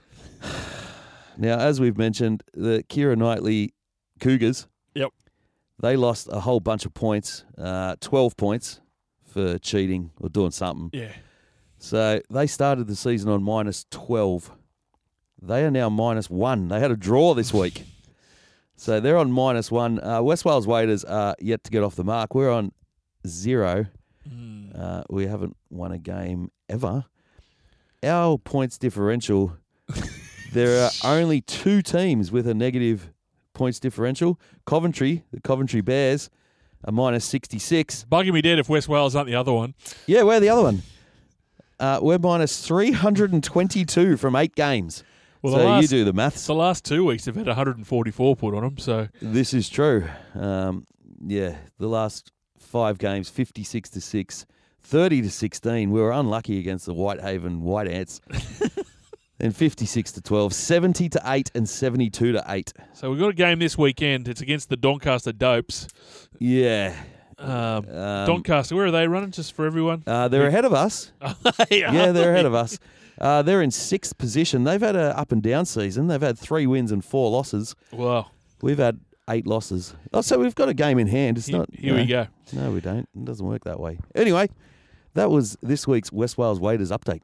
Now, as we've mentioned, the Keira Knightley Cougars, yep, they lost a whole bunch of points, 12 points for cheating or doing something. Yeah. So they started the season on minus 12. They are now minus 1. They had a draw this week. So they're on minus 1. West Wales Waiters are yet to get off the mark. We're on 0. We haven't won a game ever. Our points differential, there are only 2 teams with a negative points differential. Coventry, the Coventry Bears, are minus 66. Bugging me dead if West Wales aren't the other one. Yeah, we're the other one. We're minus 322 from 8 games. Well, so you do the maths. The last 2 weeks have had 144 put on them. So this is true. The last 5 games, 56-6, 30-16. We were unlucky against the Whitehaven White Ants. Then 56-12, 70-8, and 72-8. So we've got a game this weekend. It's against the Doncaster Dopes. Yeah. Doncaster, where are they running? Just for everyone. They're ahead of us. Yeah, they're ahead of us. They're in 6th position. They've had an up and down season. They've had 3 wins and 4 losses. Wow. We've had 8 losses. Oh, so we've got a game in hand. It's not. Here we go. No, we don't. It doesn't work that way. Anyway, that was this week's West Wales Waiters update.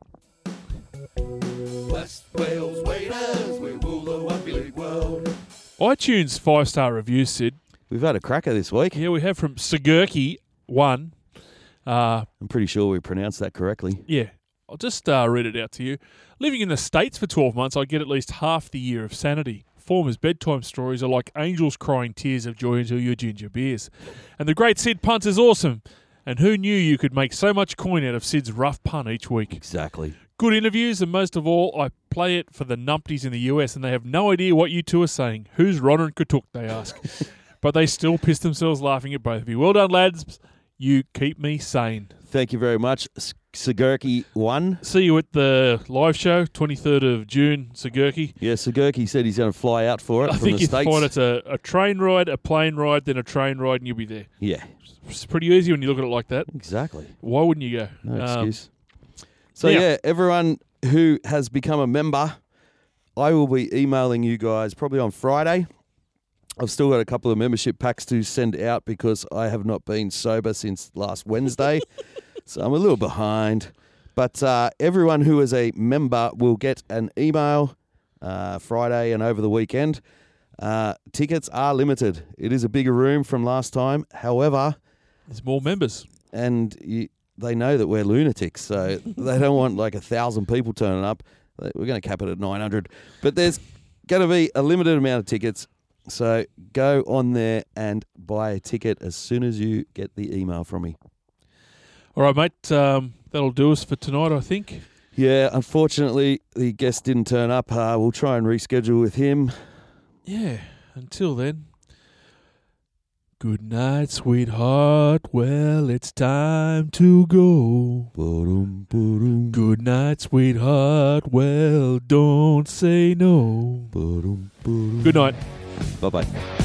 West Wales Waiters, we rule the rugby league world. iTunes 5-star reviews, Sid. We've had a cracker this week. Yeah, we have from Sigurki1. I'm pretty sure we pronounced that correctly. Yeah. I'll just read it out to you. Living in the States for 12 months, I get at least half the year of sanity. Former's bedtime stories are like angels crying tears of joy into your ginger beers. And the great Sid Punt is awesome. And who knew you could make so much coin out of Sid's rough pun each week? Exactly. Good interviews, and most of all, I play it for the numpties in the US, and they have no idea what you two are saying. Who's Ronner and Katuk, they ask. But they still piss themselves laughing at both of you. Well done, lads. You keep me sane. Thank you very much, Sigurki1. See you at the live show, 23rd of June, Sigurki. Yeah, Sigurki said he's going to fly out for it I from think the you States. find it's a train ride, a plane ride, then a train ride, and you'll be there. Yeah. It's pretty easy when you look at it like that. Exactly. Why wouldn't you go? No excuse. So, yeah, everyone who has become a member, I will be emailing you guys probably on Friday. I've still got a couple of membership packs to send out because I have not been sober since last Wednesday. So I'm a little behind. But everyone who is a member will get an email Friday and over the weekend. Tickets are limited. It is a bigger room from last time. However, there's more members. And they know that we're lunatics, so they don't want like 1,000 people turning up. We're going to cap it at 900. But there's going to be a limited amount of tickets. So go on there and buy a ticket as soon as you get the email from me. All right, mate. That'll do us for tonight, I think. Yeah, unfortunately, the guest didn't turn up. We'll try and reschedule with him. Yeah, until then. Good night, sweetheart. Well, it's time to go. Good night, sweetheart. Well, don't say no. Good night. Bye-bye.